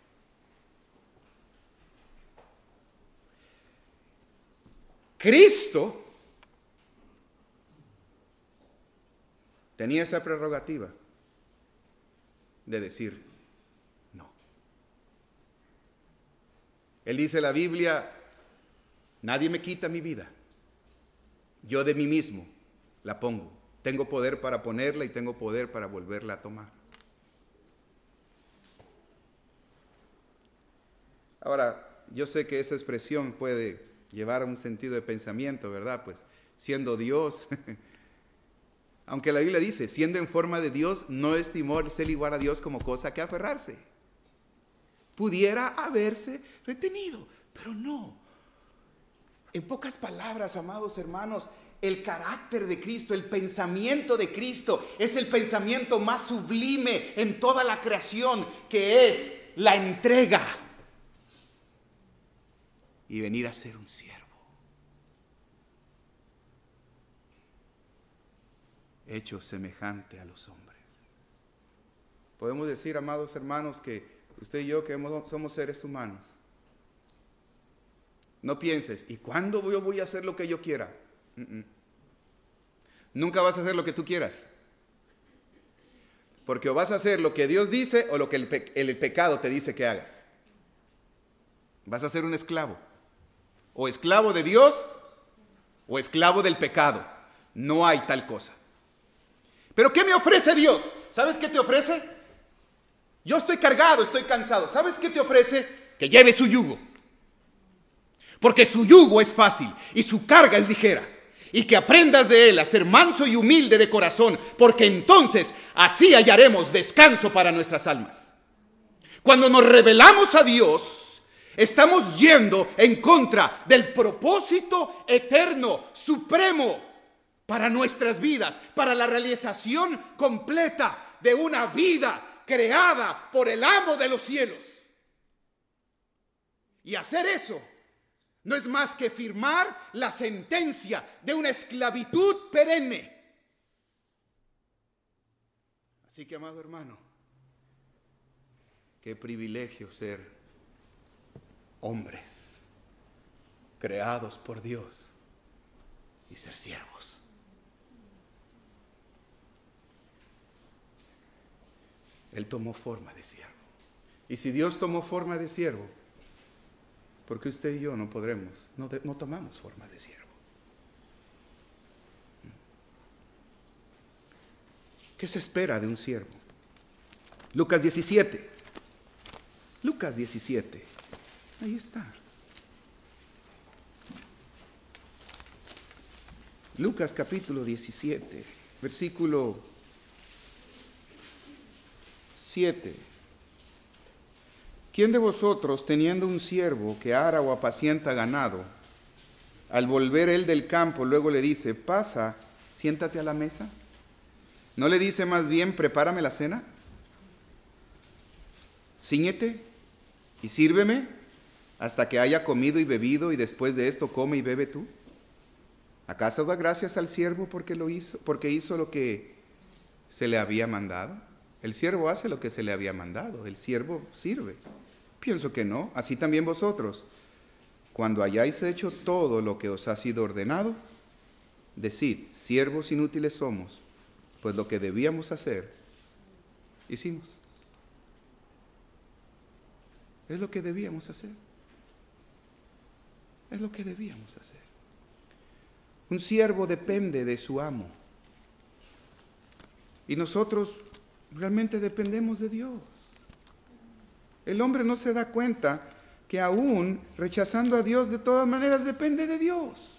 Cristo tenía esa prerrogativa de decir no. Él dice en la Biblia, nadie me quita mi vida. Yo de mí mismo la pongo. Tengo poder para ponerla y tengo poder para volverla a tomar. Ahora, yo sé que esa expresión puede llevar a un sentido de pensamiento, ¿verdad? Pues siendo Dios, aunque la Biblia dice, siendo en forma de Dios, no estimó ser igual a Dios como cosa que aferrarse. Pudiera haberse retenido, pero no. En pocas palabras, amados hermanos, el carácter de Cristo, el pensamiento de Cristo es el pensamiento más sublime en toda la creación, que es la entrega y venir a ser un siervo. Hecho semejante a los hombres. Podemos decir, amados hermanos, que usted y yo que somos seres humanos. No pienses, ¿y cuándo yo voy a hacer lo que yo quiera? Nunca vas a hacer lo que tú quieras. Porque o vas a hacer lo que Dios dice o lo que el pecado te dice que hagas. Vas a ser un esclavo. O esclavo de Dios o esclavo del pecado. No hay tal cosa. ¿Pero qué me ofrece Dios? ¿Sabes qué te ofrece? Yo estoy cargado, estoy cansado. ¿Sabes qué te ofrece? Que lleve su yugo. Porque su yugo es fácil y su carga es ligera. Y que aprendas de él a ser manso y humilde de corazón, porque entonces así hallaremos descanso para nuestras almas. Cuando nos rebelamos a Dios, estamos yendo en contra del propósito eterno, supremo, para nuestras vidas, para la realización completa de una vida creada por el amo de los cielos. Y hacer eso no es más que firmar la sentencia de una esclavitud perenne. Así que, amado hermano, qué privilegio ser hombres creados por Dios y ser siervos. Él tomó forma de siervo. Y si Dios tomó forma de siervo, ¿por qué usted y yo no podremos? No tomamos forma de siervo. ¿Qué se espera de un siervo? Lucas 17. Lucas 17. Ahí está. Lucas capítulo 17, versículo 7. ¿Quién de vosotros, teniendo un siervo que ara o apacienta ganado, al volver él del campo, luego le dice, pasa, siéntate a la mesa? ¿No le dice más bien, prepárame la cena? Cíñete y sírveme hasta que haya comido y bebido, y después de esto come y bebe tú. ¿Acaso da gracias al siervo porque hizo lo que se le había mandado? El siervo hace lo que se le había mandado, el siervo sirve. Pienso que no. Así también vosotros, cuando hayáis hecho todo lo que os ha sido ordenado, decid, siervos inútiles somos, pues lo que debíamos hacer, hicimos. Es lo que debíamos hacer. Es lo que debíamos hacer. Un siervo depende de su amo. Y nosotros realmente dependemos de Dios. El hombre no se da cuenta que aún rechazando a Dios, de todas maneras depende de Dios.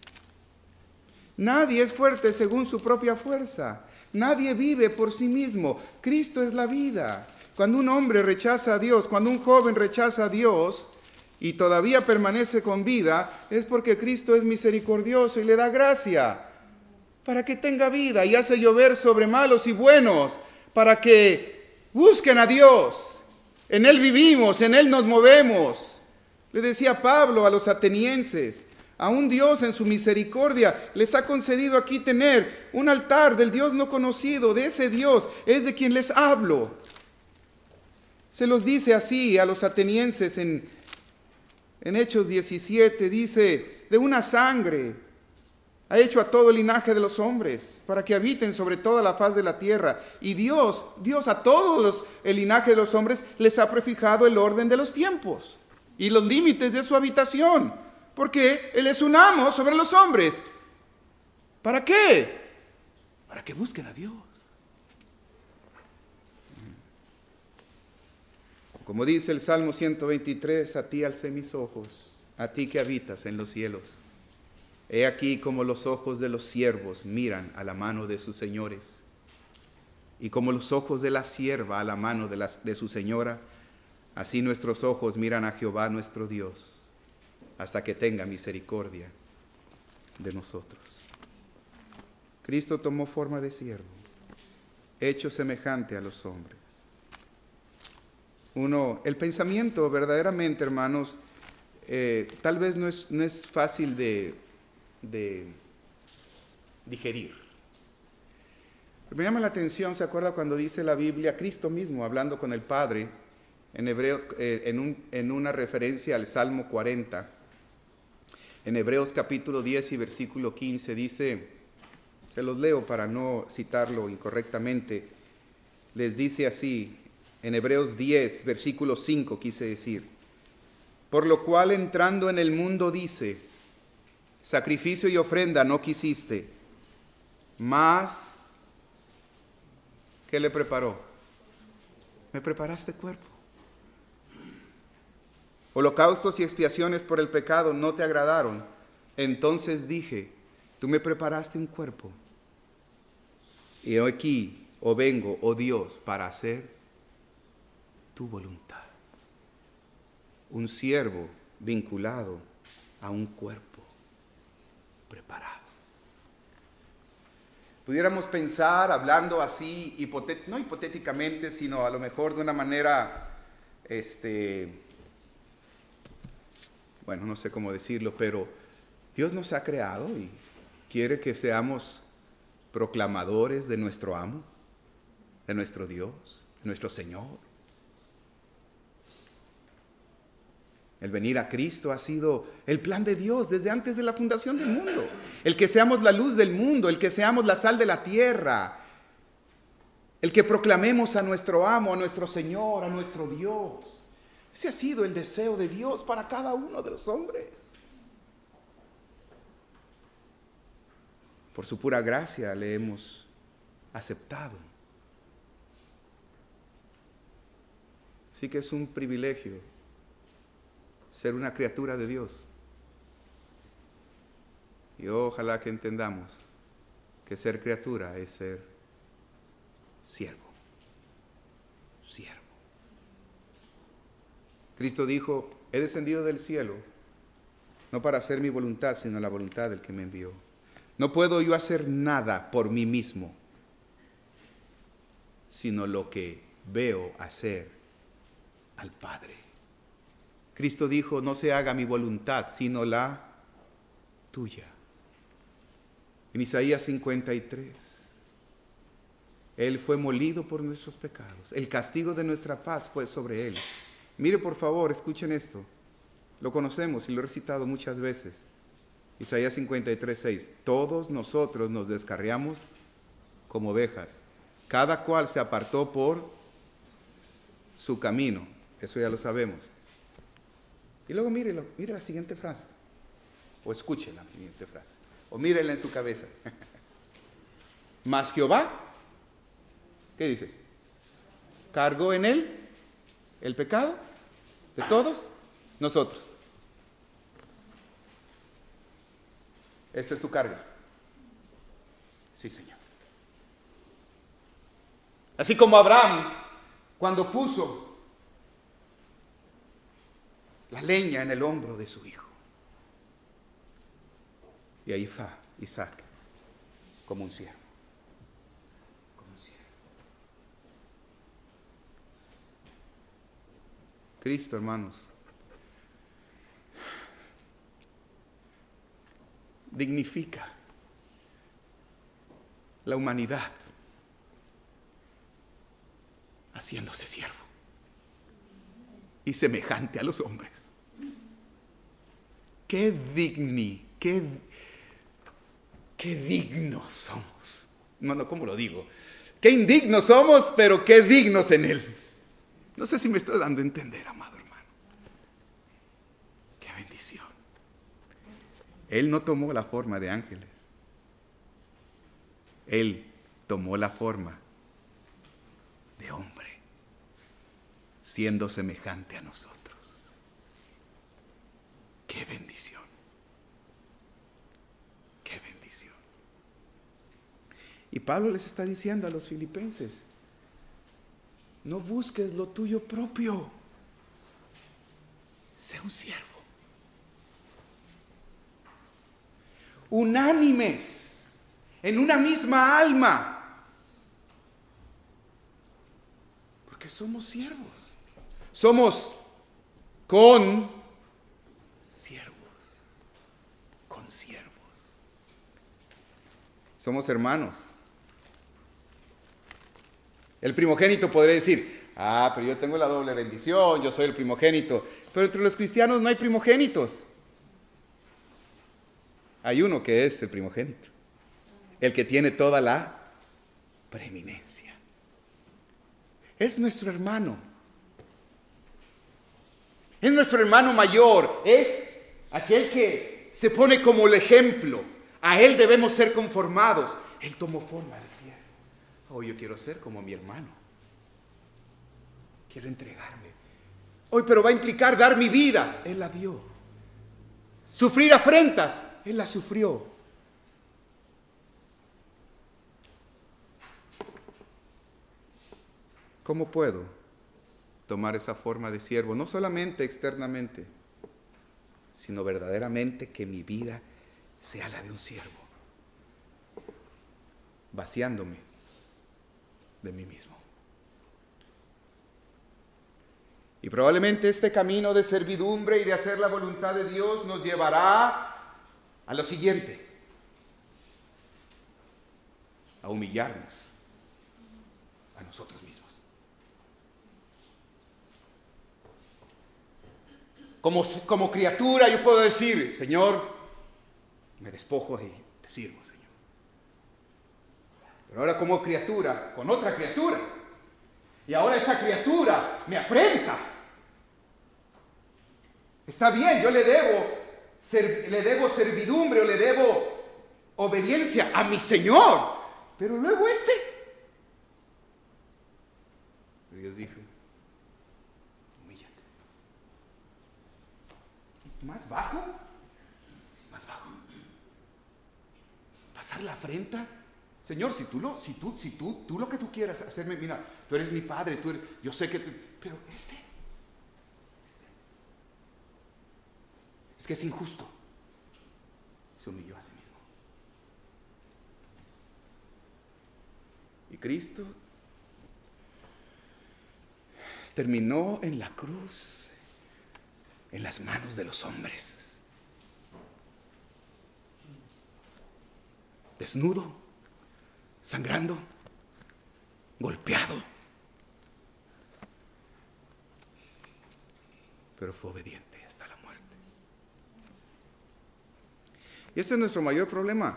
Nadie es fuerte según su propia fuerza. Nadie vive por sí mismo. Cristo es la vida. Cuando un hombre rechaza a Dios, cuando un joven rechaza a Dios y todavía permanece con vida, es porque Cristo es misericordioso y le da gracia para que tenga vida y hace llover sobre malos y buenos, para que busquen a Dios. En Él vivimos, en Él nos movemos. Le decía Pablo a los atenienses, a un Dios en su misericordia les ha concedido aquí tener un altar del Dios no conocido. De ese Dios es de quien les hablo. Se los dice así a los atenienses en Hechos 17, dice, de una sangre ha hecho a todo el linaje de los hombres, para que habiten sobre toda la faz de la tierra. Y Dios a todos el linaje de los hombres les ha prefijado el orden de los tiempos y los límites de su habitación, porque Él es un amo sobre los hombres. ¿Para qué? Para que busquen a Dios. Como dice el Salmo 123, a ti alcé mis ojos, a ti que habitas en los cielos. He aquí como los ojos de los siervos miran a la mano de sus señores, y como los ojos de la sierva a la mano de su señora, así nuestros ojos miran a Jehová nuestro Dios, hasta que tenga misericordia de nosotros. Cristo tomó forma de siervo, hecho semejante a los hombres. El pensamiento verdaderamente, hermanos, tal vez no es fácil de digerir. Me llama la atención, ¿se acuerda cuando dice la Biblia, Cristo mismo hablando con el Padre, en Hebreos, en una referencia al Salmo 40, en Hebreos capítulo 10 y versículo 15, dice, se los leo para no citarlo incorrectamente, les dice así, en Hebreos 10, versículo 5, quise decir, por lo cual entrando en el mundo dice, sacrificio y ofrenda no quisiste, mas, ¿Qué le preparó? Me preparaste cuerpo. Holocaustos y expiaciones por el pecado no te agradaron. Entonces dije, tú me preparaste un cuerpo. Y hoy aquí, vengo, Dios, para hacer tu voluntad. Un siervo vinculado a un cuerpo preparado. Pudiéramos pensar, hablando así, no hipotéticamente, sino a lo mejor de una manera, no sé cómo decirlo, pero Dios nos ha creado y quiere que seamos proclamadores de nuestro amo, de nuestro Dios, de nuestro Señor. El venir a Cristo ha sido el plan de Dios desde antes de la fundación del mundo. El que seamos la luz del mundo, el que seamos la sal de la tierra, el que proclamemos a nuestro amo, a nuestro Señor, a nuestro Dios. Ese ha sido el deseo de Dios para cada uno de los hombres. Por su pura gracia le hemos aceptado. Así que es un privilegio ser una criatura de Dios. Y ojalá que entendamos que ser criatura es ser siervo. Siervo. Cristo dijo, he descendido del cielo, no para hacer mi voluntad, sino la voluntad del que me envió. No puedo yo hacer nada por mí mismo, sino lo que veo hacer al Padre. Cristo dijo, no se haga mi voluntad, sino la tuya. En Isaías 53, Él fue molido por nuestros pecados. El castigo de nuestra paz fue sobre Él. Mire, por favor, escuchen esto. Lo conocemos y lo he recitado muchas veces. Isaías 53, 6. Todos nosotros nos descarriamos como ovejas. Cada cual se apartó por su camino. Eso ya lo sabemos. Y luego mire la siguiente frase. O escuche la siguiente frase. O mírela en su cabeza. Mas Jehová, ¿qué dice? Cargó en él el pecado de todos nosotros. ¿Esta es tu carga? Sí, Señor. Así como Abraham, cuando puso la leña en el hombro de su hijo. Y ahí fue Isaac, como un siervo. Como un siervo. Cristo, hermanos, dignifica la humanidad haciéndose siervo y semejante a los hombres. Qué dignos somos. No, ¿cómo lo digo? Qué indignos somos, pero qué dignos en Él. No sé si me estoy dando a entender, amado hermano. Qué bendición. Él no tomó la forma de ángeles. Él tomó la forma de hombre, siendo semejante a nosotros. ¡Qué bendición! ¡Qué bendición! Y Pablo les está diciendo a los filipenses, no busques lo tuyo propio, sé un siervo. Unánimes, en una misma alma, porque somos siervos. Somos con siervos. Somos hermanos. El primogénito podría decir, pero yo tengo la doble bendición, yo soy el primogénito. Pero entre los cristianos no hay primogénitos. Hay uno que es el primogénito, el que tiene toda la preeminencia. Es nuestro hermano. Es nuestro hermano mayor. Es aquel que se pone como el ejemplo. A él debemos ser conformados. Él tomó forma de siervo. Hoy yo quiero ser como mi hermano. Quiero entregarme. Hoy, pero va a implicar dar mi vida. Él la dio. Sufrir afrentas. Él la sufrió. ¿Cómo puedo tomar esa forma de siervo? No solamente externamente, sino verdaderamente que mi vida sea la de un siervo, vaciándome de mí mismo. Y probablemente este camino de servidumbre y de hacer la voluntad de Dios nos llevará a lo siguiente: a humillarnos a nosotros mismos. Como criatura yo puedo decir: Señor, me despojo y te sirvo, Señor. Pero ahora como criatura, con otra criatura, y ahora esa criatura me afrenta. Está bien, yo le debo servidumbre o le debo obediencia a mi Señor, pero luego Dios dijo: humíllate. ¿Más bajo? Más bajo. ¿Pasar la afrenta? Señor, si tú lo que tú quieras hacerme, mira, tú eres mi padre, yo sé que pero es que es injusto. Se humilló a sí mismo. Y Cristo terminó en la cruz, en las manos de los hombres, desnudo, sangrando, golpeado, pero fue obediente hasta la muerte. Y ese es nuestro mayor problema.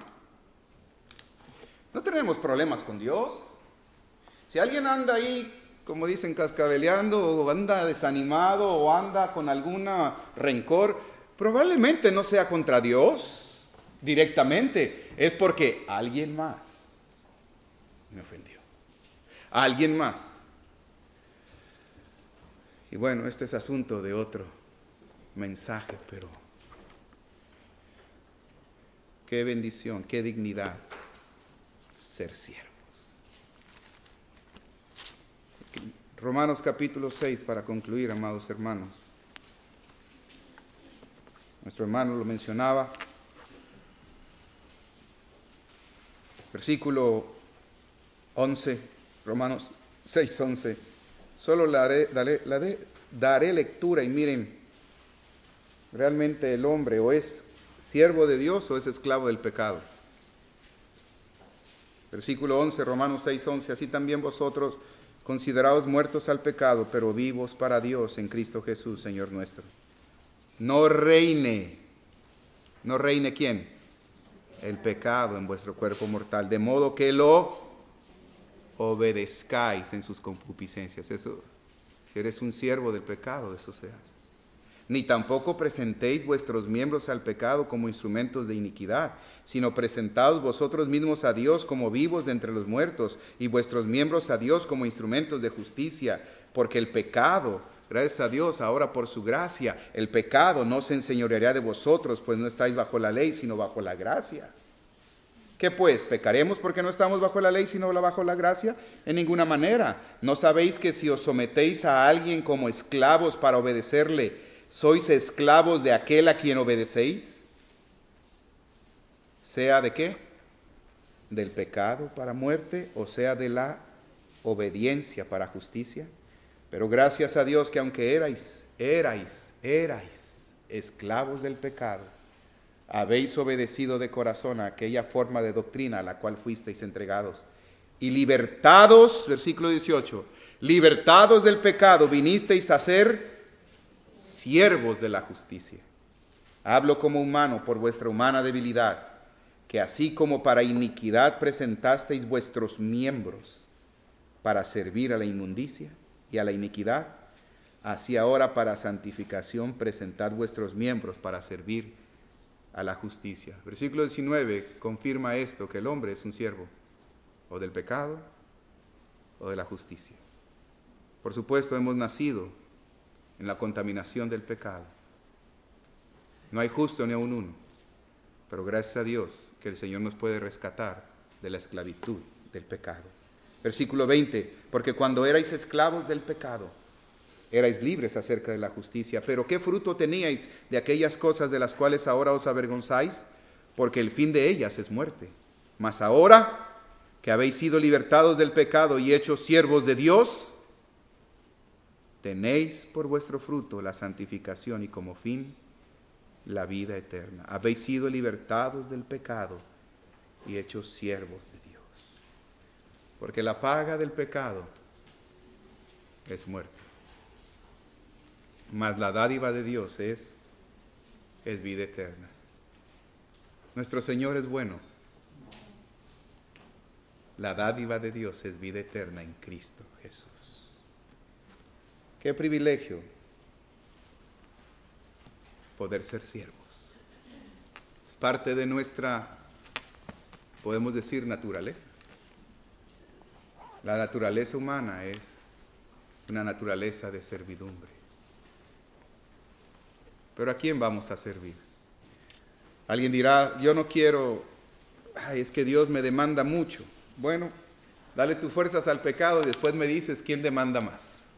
No tenemos problemas con Dios. Si alguien anda ahí, como dicen, cascabeleando, o anda desanimado, o anda con algún rencor, probablemente no sea contra Dios directamente, es porque alguien más me ofendió. Alguien más. Y bueno, este es asunto de otro mensaje, pero qué bendición, qué dignidad ser siervos. Romanos capítulo 6, para concluir, amados hermanos. Nuestro hermano lo mencionaba. Versículo 11, Romanos 6, 11. Solo daré lectura y miren, realmente el hombre o es siervo de Dios o es esclavo del pecado. Versículo 11, Romanos 6, 11. Así también vosotros consideraos muertos al pecado, pero vivos para Dios en Cristo Jesús, Señor nuestro. No reine ¿quién? El pecado en vuestro cuerpo mortal, de modo que lo obedezcáis en sus concupiscencias. Eso, si eres un siervo del pecado, eso seas. Ni tampoco presentéis vuestros miembros al pecado como instrumentos de iniquidad, sino presentaos vosotros mismos a Dios como vivos de entre los muertos, y vuestros miembros a Dios como instrumentos de justicia, porque el pecado, gracias a Dios, ahora por su gracia, el pecado no se enseñoreará de vosotros, pues no estáis bajo la ley, sino bajo la gracia. ¿Qué pues? ¿Pecaremos porque no estamos bajo la ley, sino bajo la gracia? En ninguna manera. ¿No sabéis que si os sometéis a alguien como esclavos para obedecerle, sois esclavos de aquel a quien obedecéis? ¿Sea de qué? ¿Del pecado para muerte o sea de la obediencia para justicia? Pero gracias a Dios que aunque erais esclavos del pecado, habéis obedecido de corazón a aquella forma de doctrina a la cual fuisteis entregados. Y libertados, versículo 18, libertados del pecado, vinisteis a ser siervos de la justicia. Hablo como humano por vuestra humana debilidad, que así como para iniquidad presentasteis vuestros miembros para servir a la inmundicia y a la iniquidad, así ahora para santificación presentad vuestros miembros para servir a la justicia. Versículo 19 confirma esto, que el hombre es un siervo o del pecado o de la justicia. Por supuesto, hemos nacido en la contaminación del pecado. No hay justo ni aun uno, pero gracias a Dios que el Señor nos puede rescatar de la esclavitud del pecado. Versículo 20, porque cuando erais esclavos del pecado, erais libres acerca de la justicia. Pero ¿qué fruto teníais de aquellas cosas de las cuales ahora os avergonzáis? Porque el fin de ellas es muerte. Mas ahora que habéis sido libertados del pecado y hechos siervos de Dios, tenéis por vuestro fruto la santificación y como fin la vida eterna. Habéis sido libertados del pecado y hechos siervos de Dios. Porque la paga del pecado es muerte. Mas la dádiva de Dios es vida eterna. Nuestro Señor es bueno. La dádiva de Dios es vida eterna en Cristo Jesús. Qué privilegio poder ser siervos. Es parte de nuestra, podemos decir, naturaleza. La naturaleza humana es una naturaleza de servidumbre. Pero ¿a quién vamos a servir? Alguien dirá, yo no quiero, es que Dios me demanda mucho. Bueno, dale tus fuerzas al pecado y después me dices quién demanda más.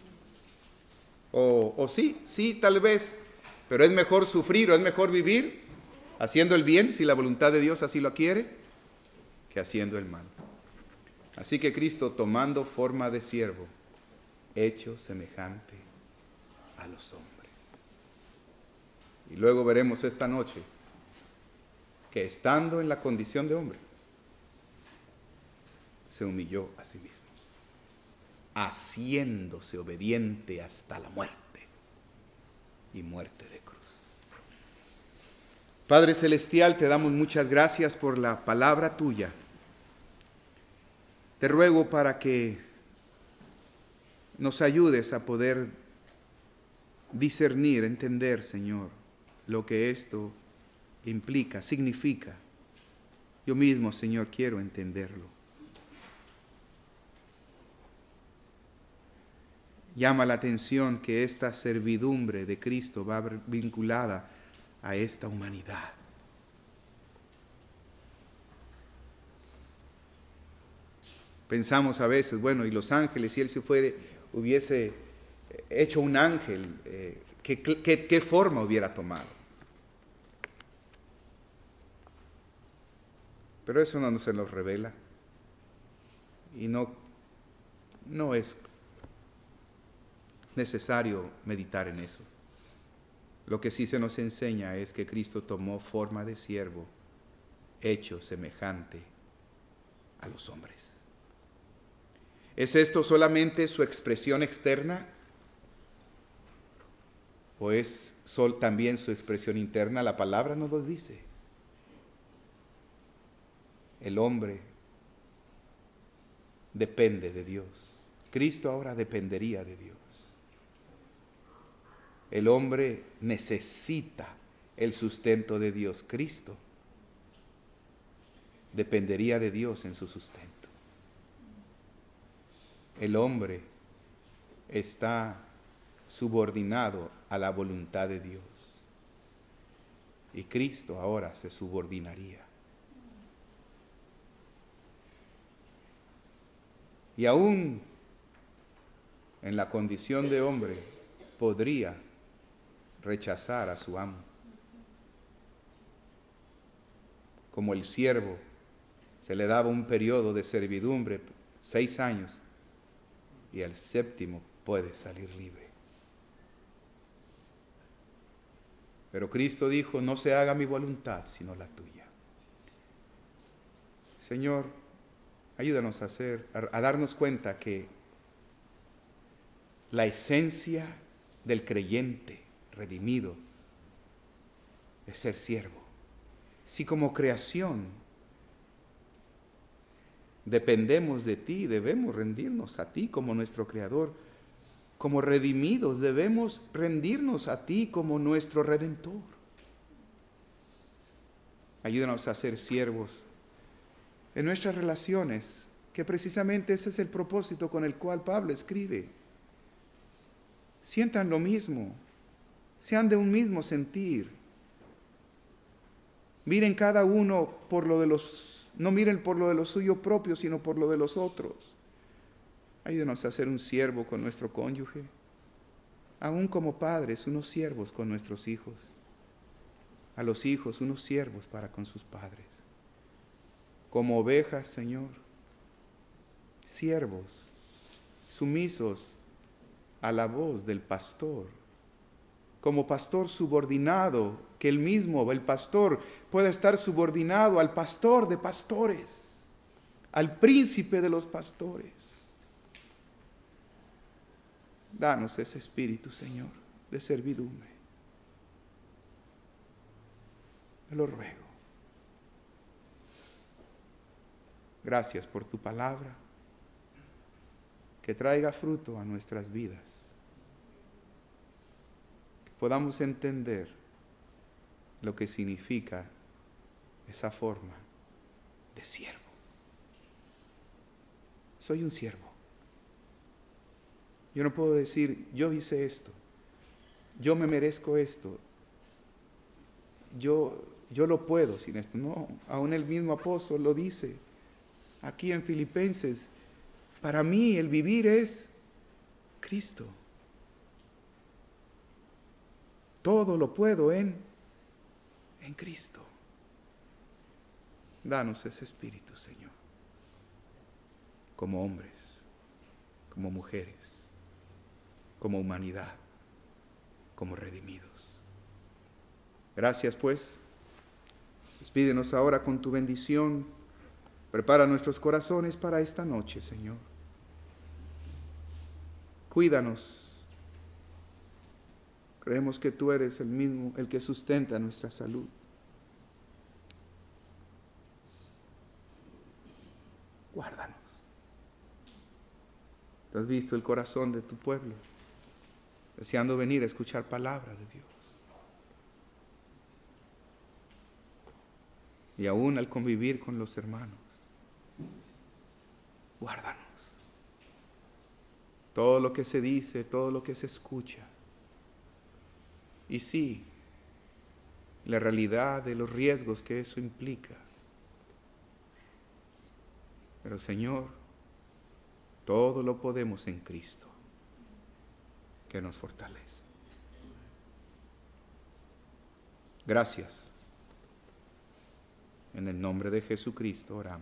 O sí, tal vez, pero es mejor sufrir o es mejor vivir haciendo el bien, si la voluntad de Dios así lo quiere, que haciendo el mal. Así que Cristo, tomando forma de siervo, hecho semejante a los hombres. Y luego veremos esta noche que estando en la condición de hombre, se humilló a sí mismo, haciéndose obediente hasta la muerte y muerte de cruz. Padre Celestial, te damos muchas gracias por la palabra tuya. Te ruego para que nos ayudes a poder discernir, entender, Señor, lo que esto implica, significa. Yo mismo, Señor, quiero entenderlo. Llama la atención que esta servidumbre de Cristo va vinculada a esta humanidad. Pensamos a veces, bueno, y los ángeles, si Él hubiese hecho un ángel, ¿qué forma hubiera tomado? Pero eso no se nos revela y no es necesario meditar en eso. Lo que sí se nos enseña es que Cristo tomó forma de siervo, hecho semejante a los hombres. ¿Es esto solamente su expresión externa? ¿O es también su expresión interna? La palabra nos lo dice. El hombre depende de Dios. Cristo ahora dependería de Dios. El hombre necesita el sustento de Dios. Cristo dependería de Dios en su sustento. El hombre está subordinado a la voluntad de Dios. Y Cristo ahora se subordinaría. Y aún en la condición de hombre podría rechazar a su amo. Como el siervo se le daba un periodo de servidumbre, 6 años, y al 7º puede salir libre. Pero Cristo dijo, no se haga mi voluntad, sino la tuya. Señor, ayúdanos a darnos cuenta que la esencia del creyente redimido es ser siervo. Si como creación dependemos de ti, debemos rendirnos a ti como nuestro Creador. Como redimidos debemos rendirnos a ti como nuestro Redentor. Ayúdanos a ser siervos en nuestras relaciones que precisamente ese es el propósito con el cual Pablo escribe. Sientan lo mismo, sean de un mismo sentir. Miren cada uno no miren por lo de lo suyo propio, sino por lo de los otros. Ayúdenos a ser un siervo con nuestro cónyuge, aún como padres, unos siervos con nuestros hijos, a los hijos, unos siervos para con sus padres. Como ovejas, Señor, siervos, sumisos a la voz del pastor, como pastor subordinado, que el pastor pueda estar subordinado al pastor de pastores, al príncipe de los pastores. Danos ese espíritu, Señor, de servidumbre. Te lo ruego. Gracias por tu palabra, que traiga fruto a nuestras vidas. Que podamos entender lo que significa esa forma de siervo. Soy un siervo. Yo no puedo decir, yo hice esto, yo me merezco esto, yo lo puedo sin esto. No, aún el mismo apóstol lo dice aquí en Filipenses. Para mí el vivir es Cristo. Todo lo puedo en Cristo. Danos ese espíritu, Señor, como hombres, como mujeres, como humanidad, como redimidos. Gracias, pues. Despídenos ahora con tu bendición. Prepara nuestros corazones para esta noche, Señor. Cuídanos. Creemos que tú eres el mismo, el que sustenta nuestra salud. Guárdanos. Tú has visto el corazón de tu pueblo, deseando venir a escuchar palabra de Dios. Y aún al convivir con los hermanos, guárdanos. Todo lo que se dice, todo lo que se escucha. Y sí, la realidad de los riesgos que eso implica. Pero Señor, todo lo podemos en Cristo, que nos fortalece. Gracias. En el nombre de Jesucristo oramos.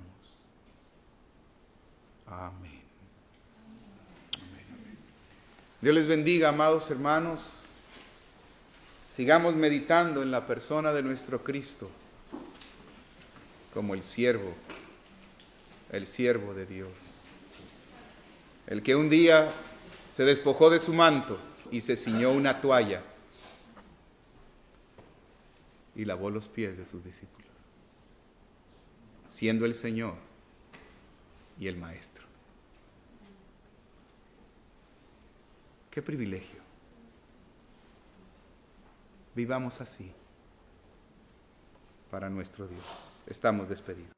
Amén. Amén. Dios les bendiga, amados hermanos. Sigamos meditando en la persona de nuestro Cristo como el siervo de Dios. El que un día se despojó de su manto y se ciñó una toalla y lavó los pies de sus discípulos, siendo el Señor y el Maestro. ¡Qué privilegio! Vivamos así para nuestro Dios. Estamos despedidos.